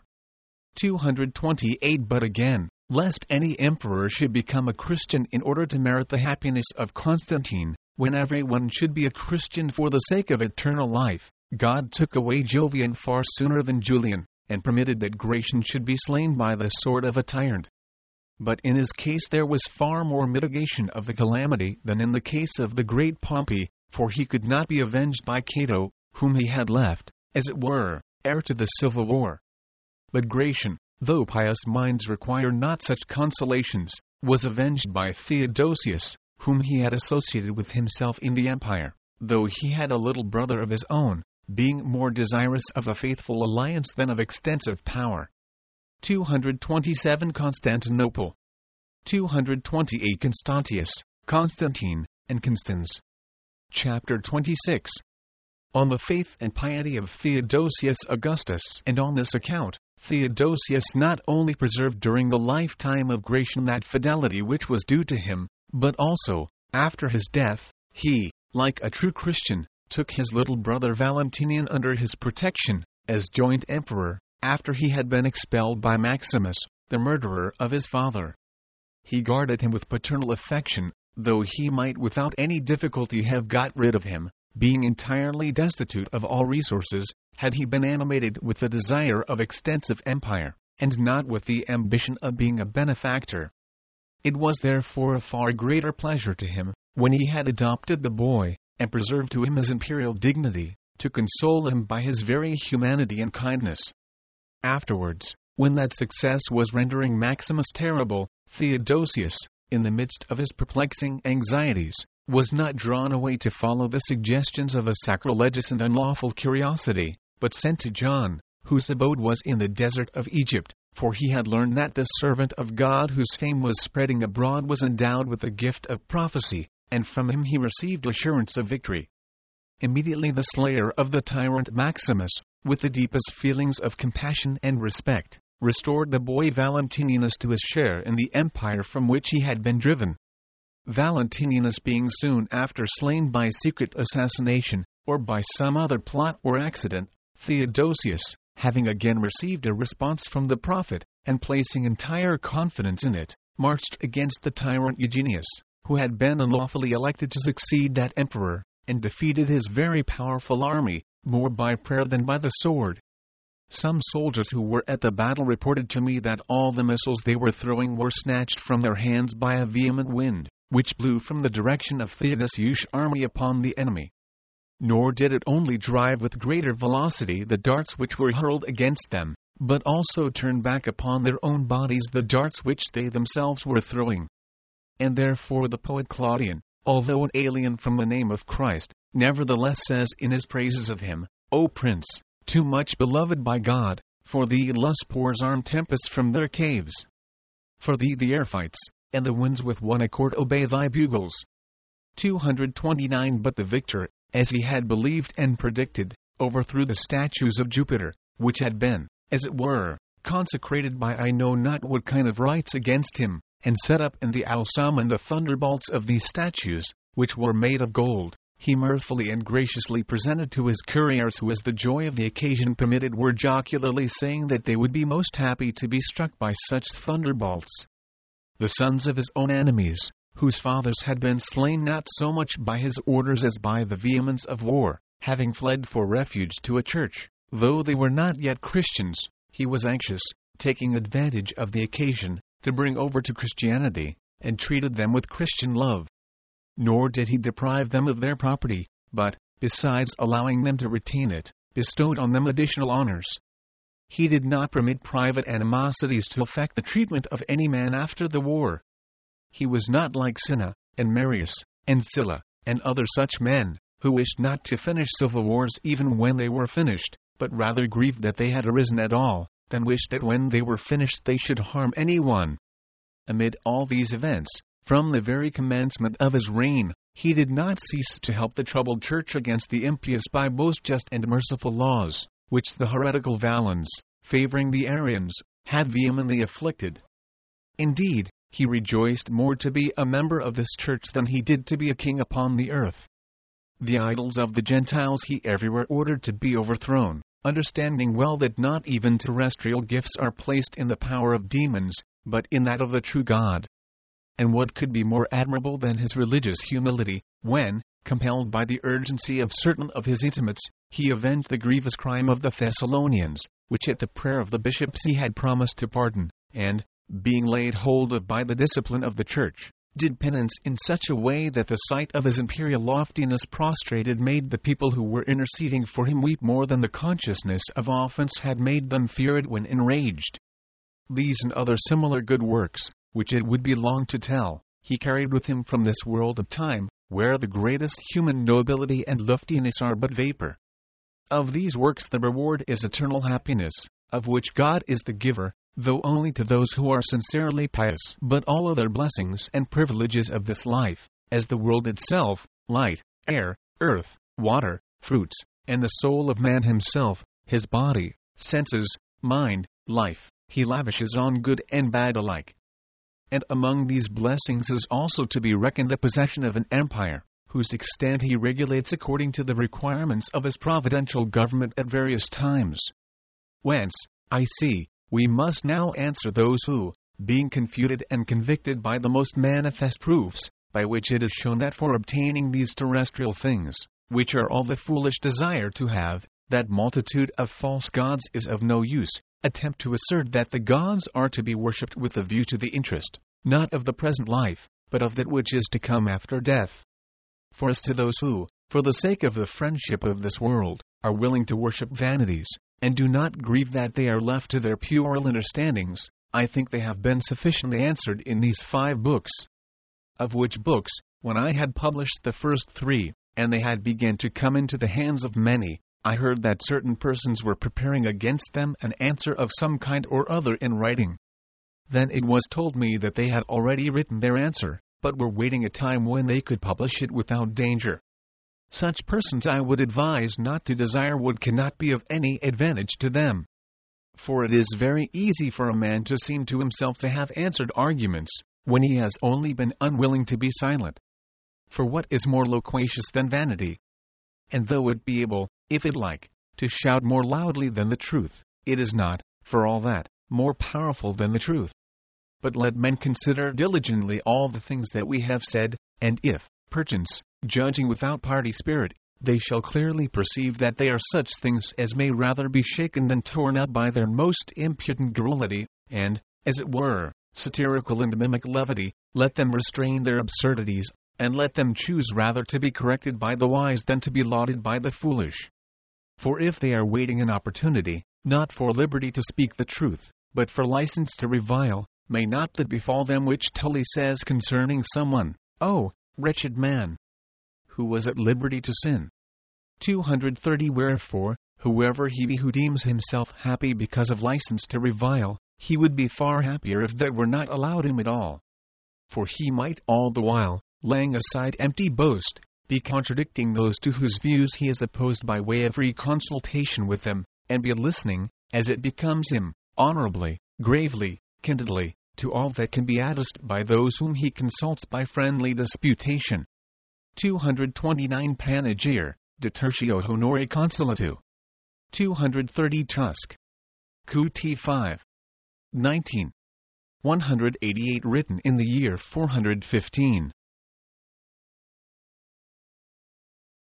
228. But again, lest any emperor should become a Christian in order to merit the happiness of Constantine, when everyone should be a Christian for the sake of eternal life, God took away Jovian far sooner than Julian, and permitted that Gratian should be slain by the sword of a tyrant. But in his case there was far more mitigation of the calamity than in the case of the great Pompey, for he could not be avenged by Cato, whom he had left, as it were, heir to the civil war. But Gratian, though pious minds require not such consolations, was avenged by Theodosius, whom he had associated with himself in the empire, though he had a little brother of his own, being more desirous of a faithful alliance than of extensive power. 227. Constantinople. 228. Constantius, Constantine, and Constans. Chapter 26. On the faith and piety of Theodosius Augustus, and on this account, Theodosius not only preserved during the lifetime of Gratian that fidelity which was due to him, but also, after his death, he, like a true Christian, took his little brother Valentinian under his protection, as joint emperor, after he had been expelled by Maximus, the murderer of his father. He guarded him with paternal affection, though he might without any difficulty have got rid of him, being entirely destitute of all resources, had he been animated with the desire of extensive empire, and not with the ambition of being a benefactor. It was therefore a far greater pleasure to him, when he had adopted the boy, and preserved to him his imperial dignity, to console him by his very humanity and kindness. Afterwards, when that success was rendering Maximus terrible, Theodosius, in the midst of his perplexing anxieties, was not drawn away to follow the suggestions of a sacrilegious and unlawful curiosity, but sent to John, whose abode was in the desert of Egypt, for he had learned that this servant of God whose fame was spreading abroad was endowed with the gift of prophecy, and from him he received assurance of victory. Immediately the slayer of the tyrant Maximus, with the deepest feelings of compassion and respect, restored the boy Valentinianus to his share in the empire from which he had been driven. Valentinianus being soon after slain by secret assassination, or by some other plot or accident, Theodosius, having again received a response from the prophet, and placing entire confidence in it, marched against the tyrant Eugenius, who had been unlawfully elected to succeed that emperor, and defeated his very powerful army, more by prayer than by the sword. Some soldiers who were at the battle reported to me that all the missiles they were throwing were snatched from their hands by a vehement wind, which blew from the direction of Theodosius' army upon the enemy. Nor did it only drive with greater velocity the darts which were hurled against them, but also turn back upon their own bodies the darts which they themselves were throwing. And therefore the poet Claudian, although an alien from the name of Christ, nevertheless says in his praises of him, O Prince, too much beloved by God, For thee lust pours armed tempests from their caves. For thee the air fights, and the winds with one accord obey thy bugles. 229 But the victor, as he had believed and predicted, overthrew the statues of Jupiter, which had been, as it were, consecrated by I know not what kind of rites against him, and set up in the Alsamon the thunderbolts of these statues, which were made of gold. He mirthfully and graciously presented to his couriers, who as the joy of the occasion permitted were jocularly saying that they would be most happy to be struck by such thunderbolts, the sons of his own enemies, whose fathers had been slain not so much by his orders as by the vehemence of war, having fled for refuge to a church, though they were not yet Christians, he was anxious, taking advantage of the occasion, to bring over to Christianity, and treated them with Christian love. Nor did he deprive them of their property, but, besides allowing them to retain it, bestowed on them additional honors. He did not permit private animosities to affect the treatment of any man after the war. He was not like Cinna, and Marius, and Sylla, and other such men, who wished not to finish civil wars even when they were finished, but rather grieved that they had arisen at all, than wished that when they were finished they should harm any one. Amid all these events, from the very commencement of his reign, he did not cease to help the troubled church against the impious by most just and merciful laws, which the heretical Valens, favoring the Arians, had vehemently afflicted. Indeed, he rejoiced more to be a member of this church than he did to be a king upon the earth. The idols of the Gentiles he everywhere ordered to be overthrown, understanding well that not even terrestrial gifts are placed in the power of demons, but in that of the true God. And what could be more admirable than his religious humility, when, compelled by the urgency of certain of his intimates, he avenged the grievous crime of the Thessalonians, which at the prayer of the bishops he had promised to pardon, and, being laid hold of by the discipline of the church, did penance in such a way that the sight of his imperial loftiness prostrated made the people who were interceding for him weep more than the consciousness of offense had made them fear it when enraged. These and other similar good works, which it would be long to tell, he carried with him from this world of time, where the greatest human nobility and loftiness are but vapor. Of these works the reward is eternal happiness, of which God is the giver, though only to those who are sincerely pious. But all other blessings and privileges of this life, as the world itself, light, air, earth, water, fruits, and the soul of man himself, his body, senses, mind, life, he lavishes on good and bad alike. And among these blessings is also to be reckoned the possession of an empire, whose extent he regulates according to the requirements of his providential government at various times. Whence, I see, we must now answer those who, being confuted and convicted by the most manifest proofs, by which it is shown that for obtaining these terrestrial things, which are all the foolish desire to have, that multitude of false gods is of no use, attempt to assert that the gods are to be worshipped with a view to the interest, not of the present life, but of that which is to come after death. For as to those who, for the sake of the friendship of this world, are willing to worship vanities, and do not grieve that they are left to their puerile understandings, I think they have been sufficiently answered in these 5 books. Of which books, when I had published the first 3, and they had begun to come into the hands of many, I heard that certain persons were preparing against them an answer of some kind or other in writing. Then it was told me that they had already written their answer, but were waiting a time when they could publish it without danger. Such persons I would advise not to desire what cannot be of any advantage to them. For it is very easy for a man to seem to himself to have answered arguments, when he has only been unwilling to be silent. For what is more loquacious than vanity? And though it be able, if it like, to shout more loudly than the truth, it is not, for all that, more powerful than the truth. But let men consider diligently all the things that we have said, and if, perchance, judging without party spirit, they shall clearly perceive that they are such things as may rather be shaken than torn up by their most impudent garrulity, and, as it were, satirical and mimic levity, let them restrain their absurdities, and let them choose rather to be corrected by the wise than to be lauded by the foolish. For if they are waiting an opportunity, not for liberty to speak the truth, but for license to revile, may not that befall them which Tully says concerning someone, "Oh, wretched man, who was at liberty to sin." 230 Wherefore, whoever he be who deems himself happy because of license to revile, he would be far happier if that were not allowed him at all. For he might all the while, laying aside empty boast, be contradicting those to whose views he is opposed by way of free consultation with them, and be listening, as it becomes him, honorably, gravely, candidly, to all that can be adduced by those whom he consults by friendly disputation. 229 Panegyr, de tertio honore consulatu. 230 Tusk. Qt 5. 19. 188 written in the year 415.